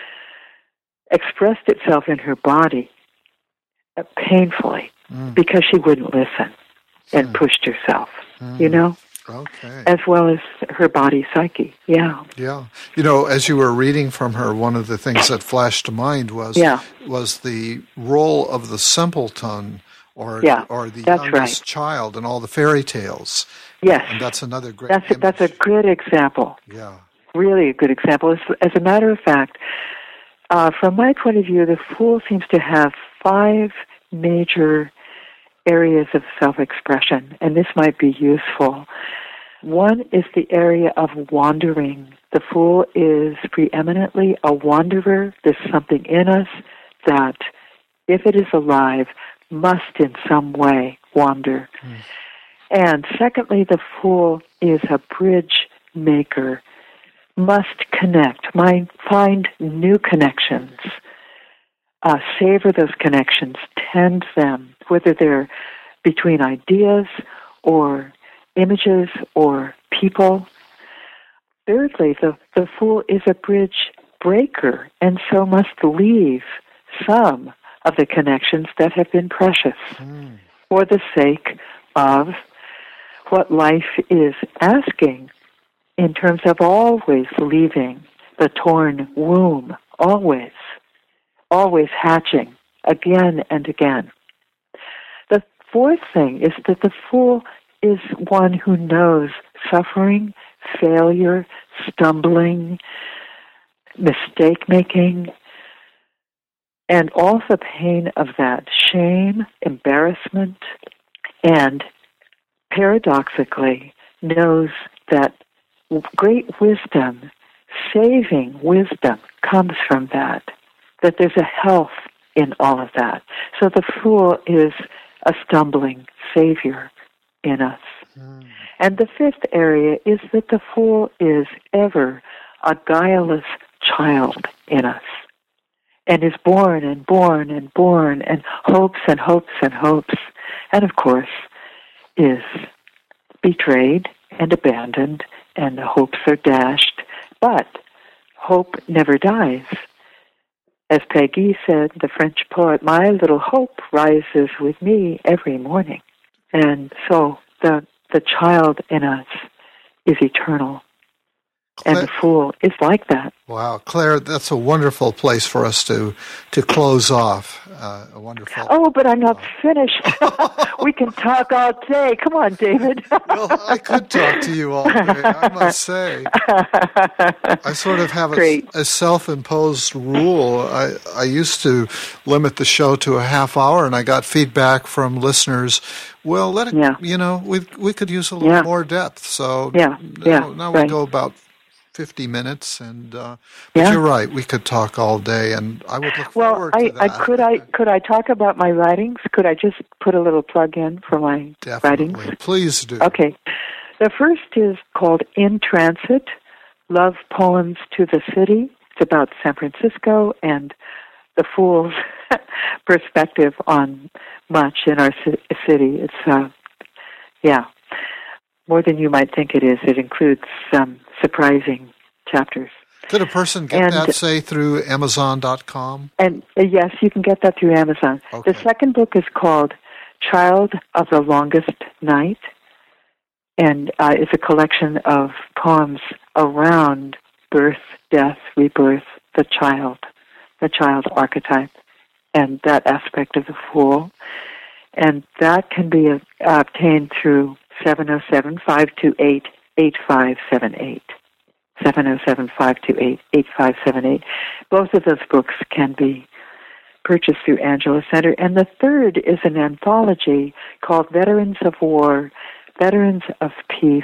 expressed itself in her body uh, painfully mm. because she wouldn't listen and mm. pushed herself, mm. you know? Okay. As well as her body psyche, yeah. Yeah. You know, as you were reading from her, one of the things that flashed to mind was yeah. was the role of the simpleton or yeah, or the that's youngest right. child in all the fairy tales. Yes. And that's another great That's a, that's a good example. Yeah. Really a good example. As, as a matter of fact, uh, from my point of view, the Fool seems to have five major areas of self-expression, and this might be useful. One is the area of wandering. The Fool is preeminently a wanderer. There's something in us that, if it is alive, must in some way wander. Mm. And secondly, the Fool is a bridge maker, must connect, might find new connections, uh, savor those connections, tend them, whether they're between ideas or images or people. Thirdly, the, the fool is a bridge breaker, and so must leave some of the connections that have been precious mm. for the sake of what life is asking in terms of always leaving the torn womb, always, always hatching again and again. The fourth thing is that the fool is one who knows suffering, failure, stumbling, mistake-making, and all the pain of that, shame, embarrassment, and paradoxically knows that great wisdom, saving wisdom, comes from that, that there's a health in all of that. So the fool is a stumbling savior in us. Mm. And the fifth area is that the fool is ever a guileless child in us, and is born and born and born and hopes and hopes and hopes, and of course is betrayed and abandoned, and the hopes are dashed. But hope never dies. As Peggy said, the French poet, my little hope rises with me every morning. And so the the child in us is eternal. And the fool is like that. Wow, Claire, that's a wonderful place for us to to close off. Uh, a wonderful. Oh, but I'm not finished. We can talk all day. Come on, David. Well, I could talk to you all day, I must say. I sort of have a, a self-imposed rule. I, I used to limit the show to a half hour, and I got feedback from listeners. Well, let it. Yeah. You know, we we could use a little yeah. more depth. So yeah, yeah. Now, now right. we go about fifty minutes, and uh, but yeah. you're right. We could talk all day, and I would look well, forward I, to that. I could I could I talk about my writings? Could I just put a little plug in for my Definitely. writings? Please do. Okay. The first is called In Transit, Love Poems to the City. It's about San Francisco and the fool's perspective on much in our city. It's, uh, yeah, more than you might think it is. It includes some surprising chapters. Could a person get and, that, say, through Amazon dot com? And uh, yes, you can get that through Amazon. Okay. The second book is called Child of the Longest Night, and uh, it's a collection of poems around birth, death, rebirth, the child, the child archetype, and that aspect of the fool. And that can be uh, obtained through seven oh seven, five two eight, eight five seven eight. seven oh seven, five two eight, eight five seven eight. Both of those books can be purchased through Angela Center. And the third is an anthology called Veterans of War, Veterans of Peace,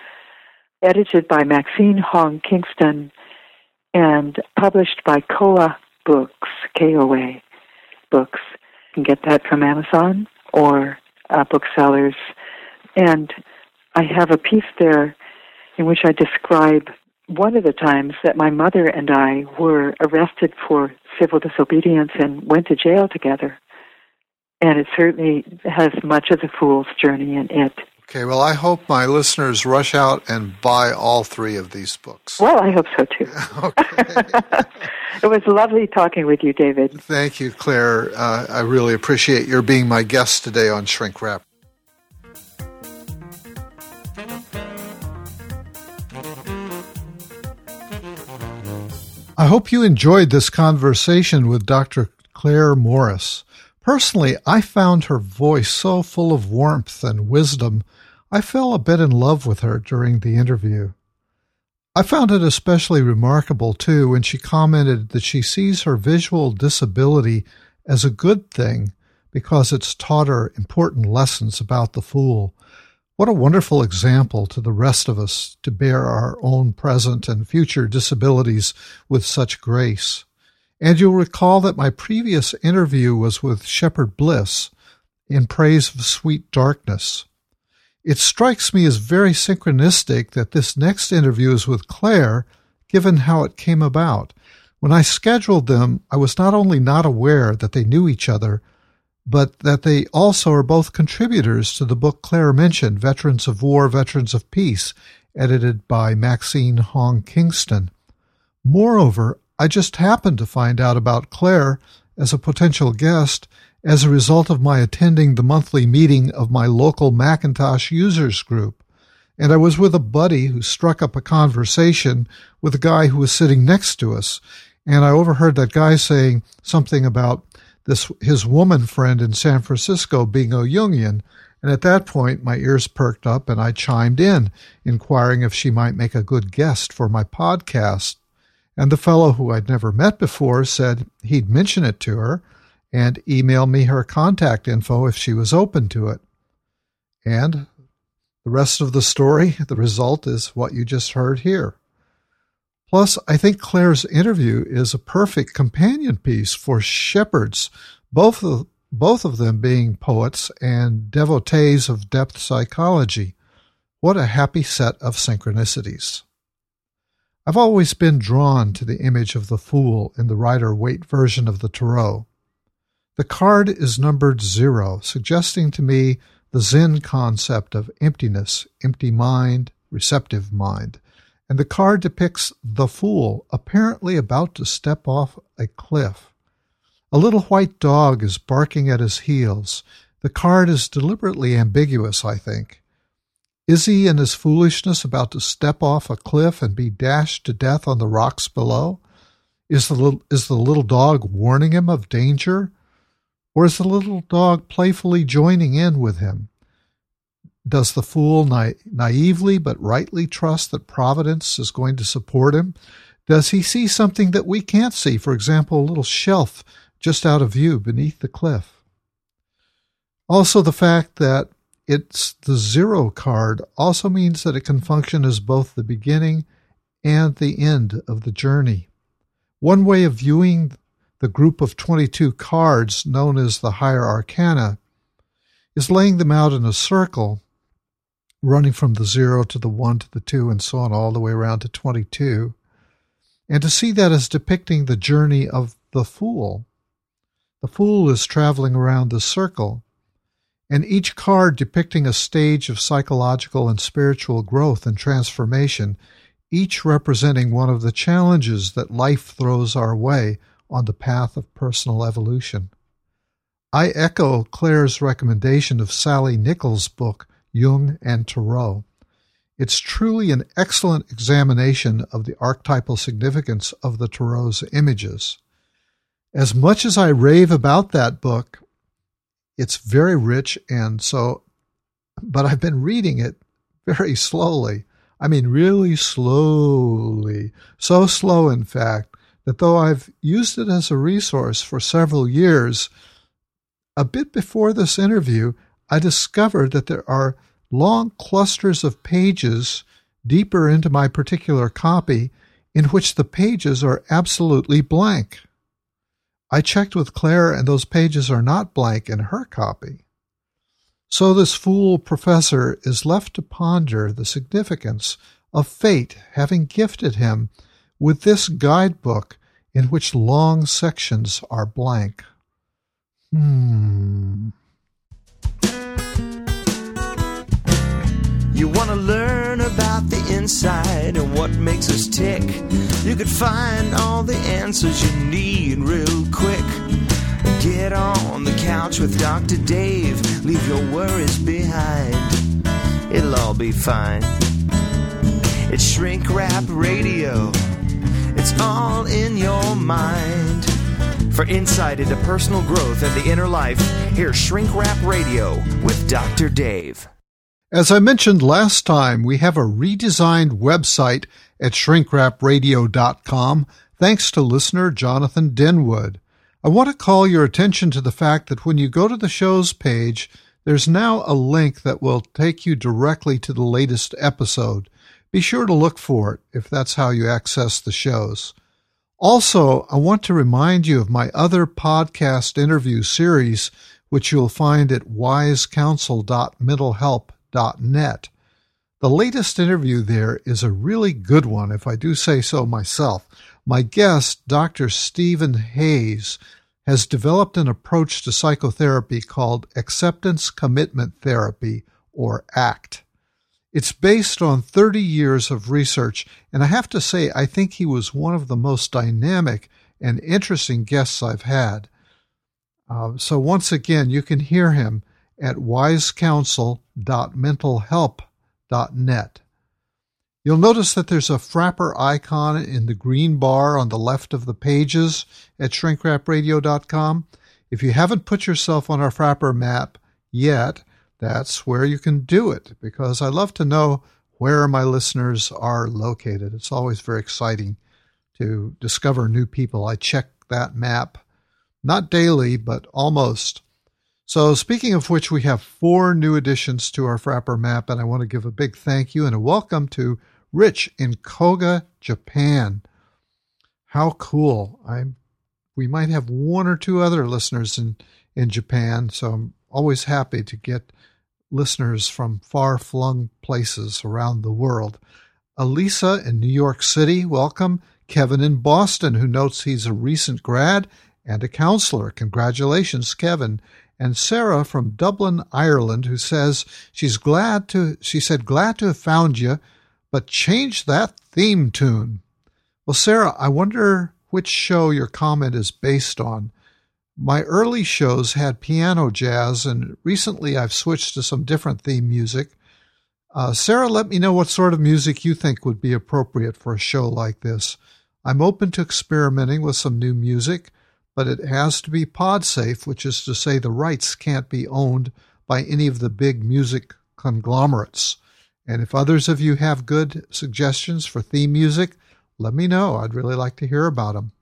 edited by Maxine Hong Kingston and published by Koa Books, K O A Books. You can get that from Amazon or uh, booksellers. And I have a piece there in which I describe one of the times that my mother and I were arrested for civil disobedience and went to jail together. And it certainly has much of the fool's journey in it. Okay, well, I hope my listeners rush out and buy all three of these books. Well, I hope so, too. Okay. It was lovely talking with you, David. Thank you, Claire. Uh, I really appreciate your being my guest today on Shrink Wrap. I hope you enjoyed this conversation with Doctor Claire Morris. Personally, I found her voice so full of warmth and wisdom, I fell a bit in love with her during the interview. I found it especially remarkable, too, when she commented that she sees her visual disability as a good thing because it's taught her important lessons about the fool. What a wonderful example to the rest of us to bear our own present and future disabilities with such grace. And you'll recall that my previous interview was with Shepherd Bliss in Praise of Sweet Darkness. It strikes me as very synchronistic that this next interview is with Claire, given how it came about. When I scheduled them, I was not only not aware that they knew each other, but that they also are both contributors to the book Claire mentioned, Veterans of War, Veterans of Peace, edited by Maxine Hong Kingston. Moreover, I just happened to find out about Claire as a potential guest as a result of my attending the monthly meeting of my local Macintosh users group. And I was with a buddy who struck up a conversation with a guy who was sitting next to us. And I overheard that guy saying something about this his woman friend in San Francisco being a Jungian. And at that point, my ears perked up and I chimed in, inquiring if she might make a good guest for my podcast. And the fellow who I'd never met before said he'd mention it to her and email me her contact info if she was open to it. And the rest of the story, the result is what you just heard here. Plus, I think Claire's interview is a perfect companion piece for shepherds, both of, both of them being poets and devotees of depth psychology. What a happy set of synchronicities. I've always been drawn to the image of the Fool in the Rider-Waite version of the Tarot. The card is numbered zero, suggesting to me the Zen concept of emptiness, empty mind, receptive mind. And the card depicts the Fool apparently about to step off a cliff. A little white dog is barking at his heels. The card is deliberately ambiguous, I think. Is he in his foolishness about to step off a cliff and be dashed to death on the rocks below? Is the little, is the little dog warning him of danger? Or is the little dog playfully joining in with him? Does the Fool na- naively but rightly trust that Providence is going to support him? Does he see something that we can't see, for example, a little shelf just out of view beneath the cliff? Also, the fact that it's the zero card also means that it can function as both the beginning and the end of the journey. One way of viewing the group of twenty-two cards, known as the Higher Arcana, is laying them out in a circle, running from the zero to the one to the two and so on all the way around to twenty-two, and to see that as depicting the journey of the Fool. The Fool is traveling around the circle, and each card depicting a stage of psychological and spiritual growth and transformation, each representing one of the challenges that life throws our way on the path of personal evolution. I echo Claire's recommendation of Sally Nichols' book, Jung and Tarot. It's truly an excellent examination of the archetypal significance of the Tarot's images. As much as I rave about that book, it's very rich, and so, but I've been reading it very slowly. I mean, really slowly. So slow, in fact, that though I've used it as a resource for several years, a bit before this interview, I discovered that there are long clusters of pages deeper into my particular copy in which the pages are absolutely blank. I checked with Claire, and those pages are not blank in her copy. So this fool professor is left to ponder the significance of fate having gifted him with this guidebook in which long sections are blank. Hmm. You want to learn about the inside and what makes us tick? You could find all the answers you need real quick. Get on the couch with Doctor Dave. Leave your worries behind. It'll all be fine. It's Shrink Rap Radio. It's all in your mind. For insight into personal growth and the inner life, here's Shrink Rap Radio with Doctor Dave. As I mentioned last time, we have a redesigned website at shrink rap radio dot com, thanks to listener Jonathan Denwood. I want to call your attention to the fact that when you go to the show's page, there's now a link that will take you directly to the latest episode. Be sure to look for it if that's how you access the shows. Also, I want to remind you of my other podcast interview series, which you'll find at wise counsel dot mental help dot net. The latest interview there is a really good one, if I do say so myself. My guest, Doctor Stephen Hayes, has developed an approach to psychotherapy called Acceptance Commitment Therapy, or ACT. It's based on thirty years of research, and I have to say I think he was one of the most dynamic and interesting guests I've had. Uh, so once again, you can hear him at wise counsel dot mental help dot net. You'll notice that there's a Frapper icon in the green bar on the left of the pages at shrink rap radio dot com. If you haven't put yourself on our Frapper map yet, that's where you can do it, because I love to know where my listeners are located. It's always very exciting to discover new people. I check that map, not daily, but almost. So speaking of which, we have four new additions to our Frapper map, and I want to give a big thank you and a welcome to Rich in Koga, Japan. How cool. I'm, we might have one or two other listeners in, in Japan, so I'm always happy to get listeners from far-flung places around the world. Elisa in New York City, welcome. Kevin in Boston, who notes he's a recent grad and a counselor. Congratulations, Kevin. And Sarah from Dublin, Ireland, who says she's glad to, she said, glad to have found you, but change that theme tune. Well, Sarah, I wonder which show your comment is based on. My early shows had piano jazz, and recently I've switched to some different theme music. Uh, Sarah, let me know what sort of music you think would be appropriate for a show like this. I'm open to experimenting with some new music, but it has to be pod safe, which is to say the rights can't be owned by any of the big music conglomerates. And if others of you have good suggestions for theme music, let me know. I'd really like to hear about them.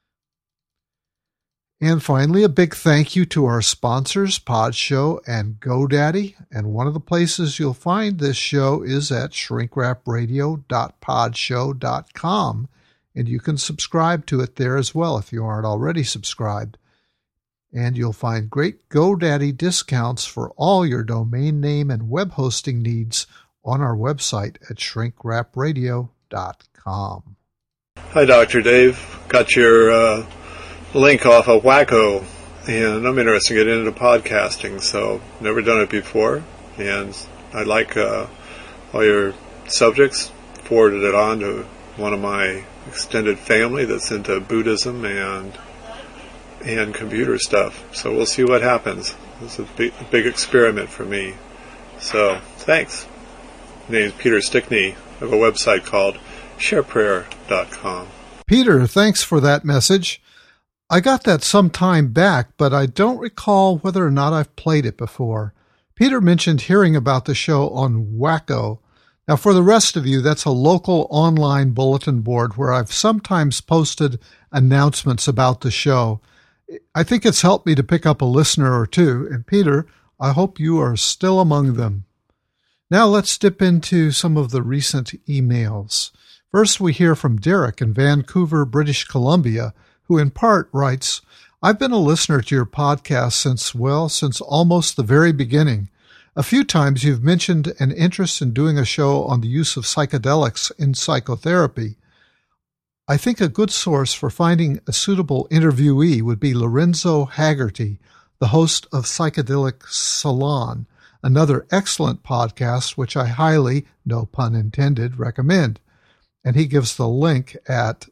And finally, a big thank you to our sponsors, Podshow and GoDaddy. And one of the places you'll find this show is at shrink rap radio dot podshow dot com. And you can subscribe to it there as well if you aren't already subscribed. And you'll find great GoDaddy discounts for all your domain name and web hosting needs on our website at shrink rap radio dot com. Hi, Doctor Dave. Got your uh, link off of Wacko, and I'm interested in getting into podcasting, so never done it before, and I like uh, all your subjects. Forwarded it on to one of my extended family that's into Buddhism and and computer stuff, so we'll see what happens. It's a big, big experiment for me, so thanks. My name is Peter Stickney. I have a website called share prayer dot com. Peter, thanks for that message. I got that some time back, but I don't recall whether or not I've played it before. Peter mentioned hearing about the show on Wacko. Now, for the rest of you, that's a local online bulletin board where I've sometimes posted announcements about the show. I think it's helped me to pick up a listener or two, and Peter, I hope you are still among them. Now let's dip into some of the recent emails. First, we hear from Derek in Vancouver, British Columbia, who in part writes, I've been a listener to your podcast since, well, since almost the very beginning. A few times you've mentioned an interest in doing a show on the use of psychedelics in psychotherapy. I think a good source for finding a suitable interviewee would be Lorenzo Haggerty, the host of Psychedelic Salon, another excellent podcast which I highly, no pun intended, recommend. And he gives the link at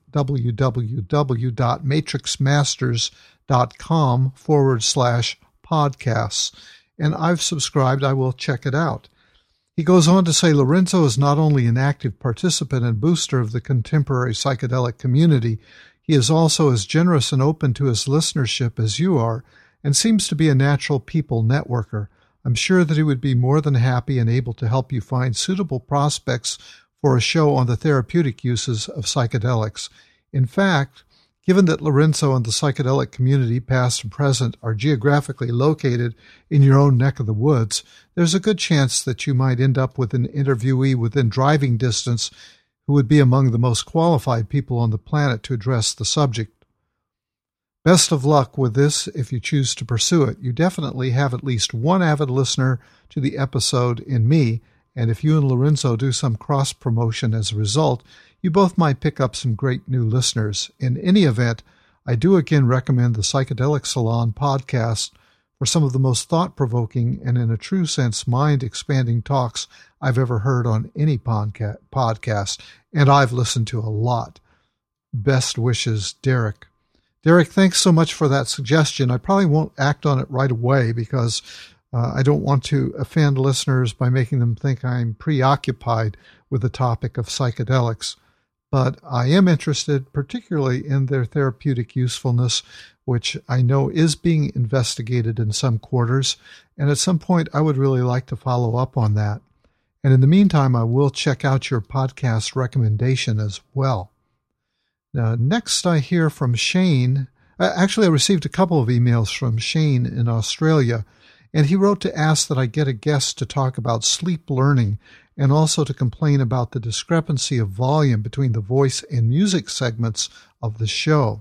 www.matrixmasters.com forward slash podcasts. And I've subscribed. I will check it out. He goes on to say Lorenzo is not only an active participant and booster of the contemporary psychedelic community, he is also as generous and open to his listenership as you are, and seems to be a natural people networker. I'm sure that he would be more than happy and able to help you find suitable prospects for a show on the therapeutic uses of psychedelics. In fact, given that Lorenzo and the psychedelic community, past and present, are geographically located in your own neck of the woods, there's a good chance that you might end up with an interviewee within driving distance who would be among the most qualified people on the planet to address the subject. Best of luck with this if you choose to pursue it. You definitely have at least one avid listener to the episode in me, and if you and Lorenzo do some cross-promotion as a result, you both might pick up some great new listeners. In any event, I do again recommend the Psychedelic Salon podcast for some of the most thought-provoking and, in a true sense, mind-expanding talks I've ever heard on any podca- podcast, and I've listened to a lot. Best wishes, Derek. Derek, thanks so much for that suggestion. I probably won't act on it right away because uh, I don't want to offend listeners by making them think I'm preoccupied with the topic of psychedelics. But I am interested particularly in their therapeutic usefulness, which I know is being investigated in some quarters, and at some point I would really like to follow up on that. And in the meantime, I will check out your podcast recommendation as well. Now, next I hear from Shane. Actually, I received a couple of emails from Shane in Australia, and he wrote to ask that I get a guest to talk about sleep learning and also to complain about the discrepancy of volume between the voice and music segments of the show.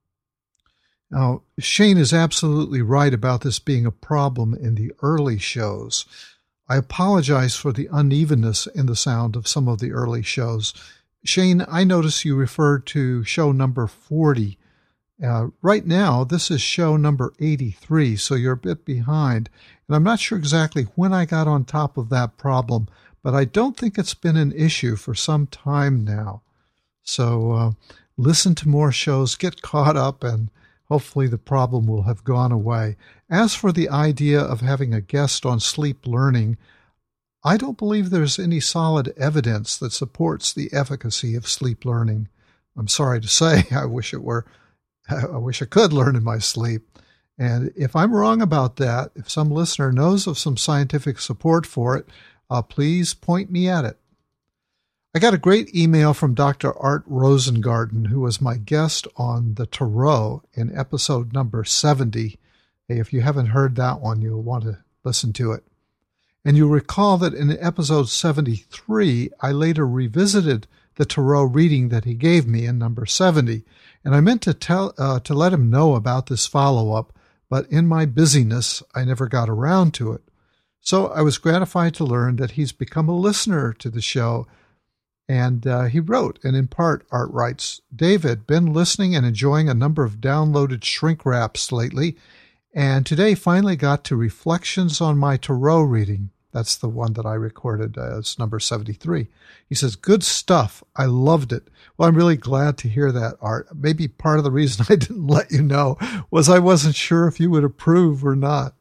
Now, Shane is absolutely right about this being a problem in the early shows. I apologize for the unevenness in the sound of some of the early shows. Shane, I notice you referred to show number forty. Uh, right now, this is show number eighty-three, so you're a bit behind. And I'm not sure exactly when I got on top of that problem, but I don't think it's been an issue for some time now. So uh, listen to more shows, get caught up, and hopefully the problem will have gone away. As for the idea of having a guest on sleep learning, I don't believe there's any solid evidence that supports the efficacy of sleep learning. I'm sorry to say, I wish it were, I wish I could learn in my sleep. And if I'm wrong about that, if some listener knows of some scientific support for it, uh, please point me at it. I got a great email from Doctor Art Rosengarten, who was my guest on the Tarot in episode number seventy. Hey, if you haven't heard that one, you'll want to listen to it. And you'll recall that in episode seventy-three, I later revisited the Tarot reading that he gave me in number seventy. And I meant to tell uh, to let him know about this follow-up, but in my busyness, I never got around to it. So I was gratified to learn that he's become a listener to the show. And uh, he wrote, and in part, Art writes, David, been listening and enjoying a number of downloaded shrink wraps lately, and today finally got to Reflections on My Tarot reading. That's the one that I recorded as number seventy-three. He says, good stuff. I loved it. Well, I'm really glad to hear that, Art. Maybe part of the reason I didn't let you know was I wasn't sure if you would approve or not.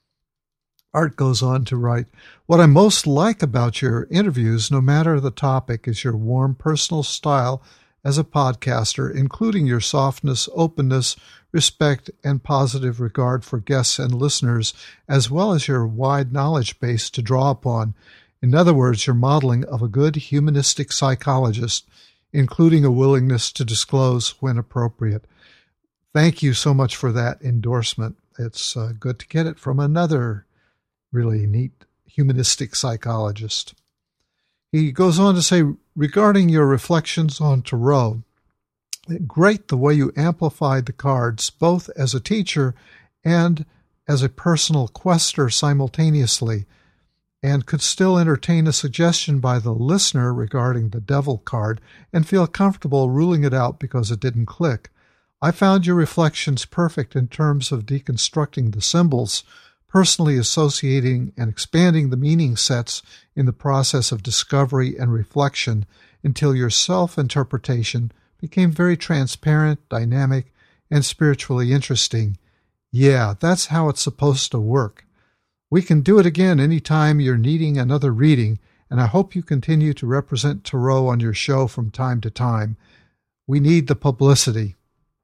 Art goes on to write, what I most like about your interviews, no matter the topic, is your warm personal style as a podcaster, including your softness, openness, respect, and positive regard for guests and listeners, as well as your wide knowledge base to draw upon. In other words, your modeling of a good humanistic psychologist, including a willingness to disclose when appropriate. Thank you so much for that endorsement. It's uh, good to get it from another really neat humanistic psychologist. He goes on to say, regarding your reflections on Tarot, great the way you amplified the cards, both as a teacher and as a personal quester simultaneously, and could still entertain a suggestion by the listener regarding the devil card and feel comfortable ruling it out because it didn't click. I found your reflections perfect in terms of deconstructing the symbols, personally associating and expanding the meaning sets in the process of discovery and reflection until your self-interpretation became very transparent, dynamic, and spiritually interesting. Yeah, that's how it's supposed to work. We can do it again anytime you're needing another reading, and I hope you continue to represent Tarot on your show from time to time. We need the publicity.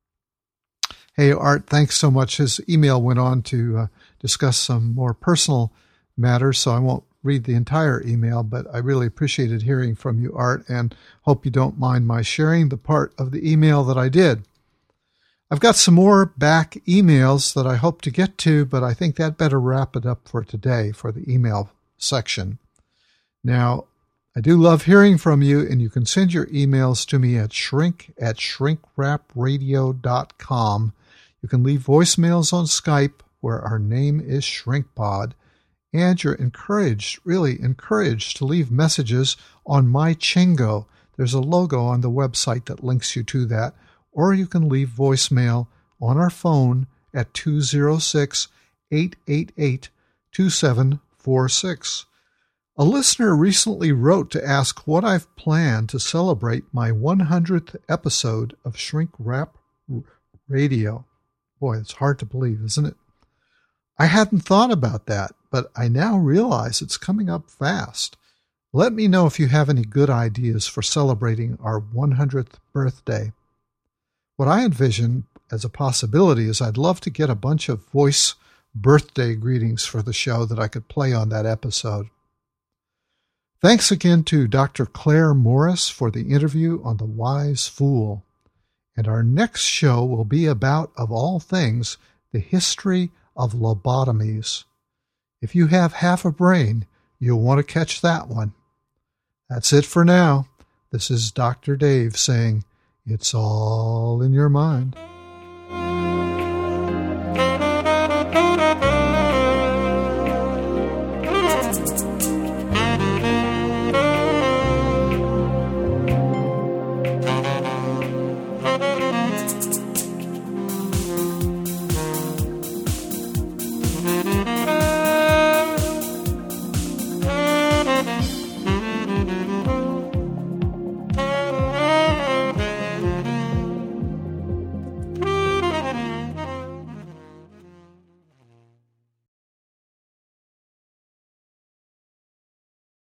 Hey, Art, thanks so much. His email went on to uh, discuss some more personal matters, so I won't read the entire email, but I really appreciated hearing from you, Art, and hope you don't mind my sharing the part of the email that I did. I've got some more back emails that I hope to get to, but I think that better wrap it up for today for the email section. Now, I do love hearing from you, and you can send your emails to me at shrink at shrinkwrapradio dot com. You can leave voicemails on Skype, where our name is ShrinkPod, and you're encouraged, really encouraged, to leave messages on MyChingo. There's a logo on the website that links you to that, or you can leave voicemail on our phone at two oh six, eight eight eight, two seven four six. A listener recently wrote to ask what I've planned to celebrate my one hundredth episode of Shrink Rap Radio. Boy, it's hard to believe, isn't it? I hadn't thought about that, but I now realize it's coming up fast. Let me know if you have any good ideas for celebrating our one hundredth birthday. What I envision as a possibility is I'd love to get a bunch of voice birthday greetings for the show that I could play on that episode. Thanks again to Doctor Claire Morris for the interview on The Wise Fool. And our next show will be about, of all things, the history of lobotomies. If you have half a brain, you'll want to catch that one. That's it for now. This is Doctor Dave saying, it's all in your mind.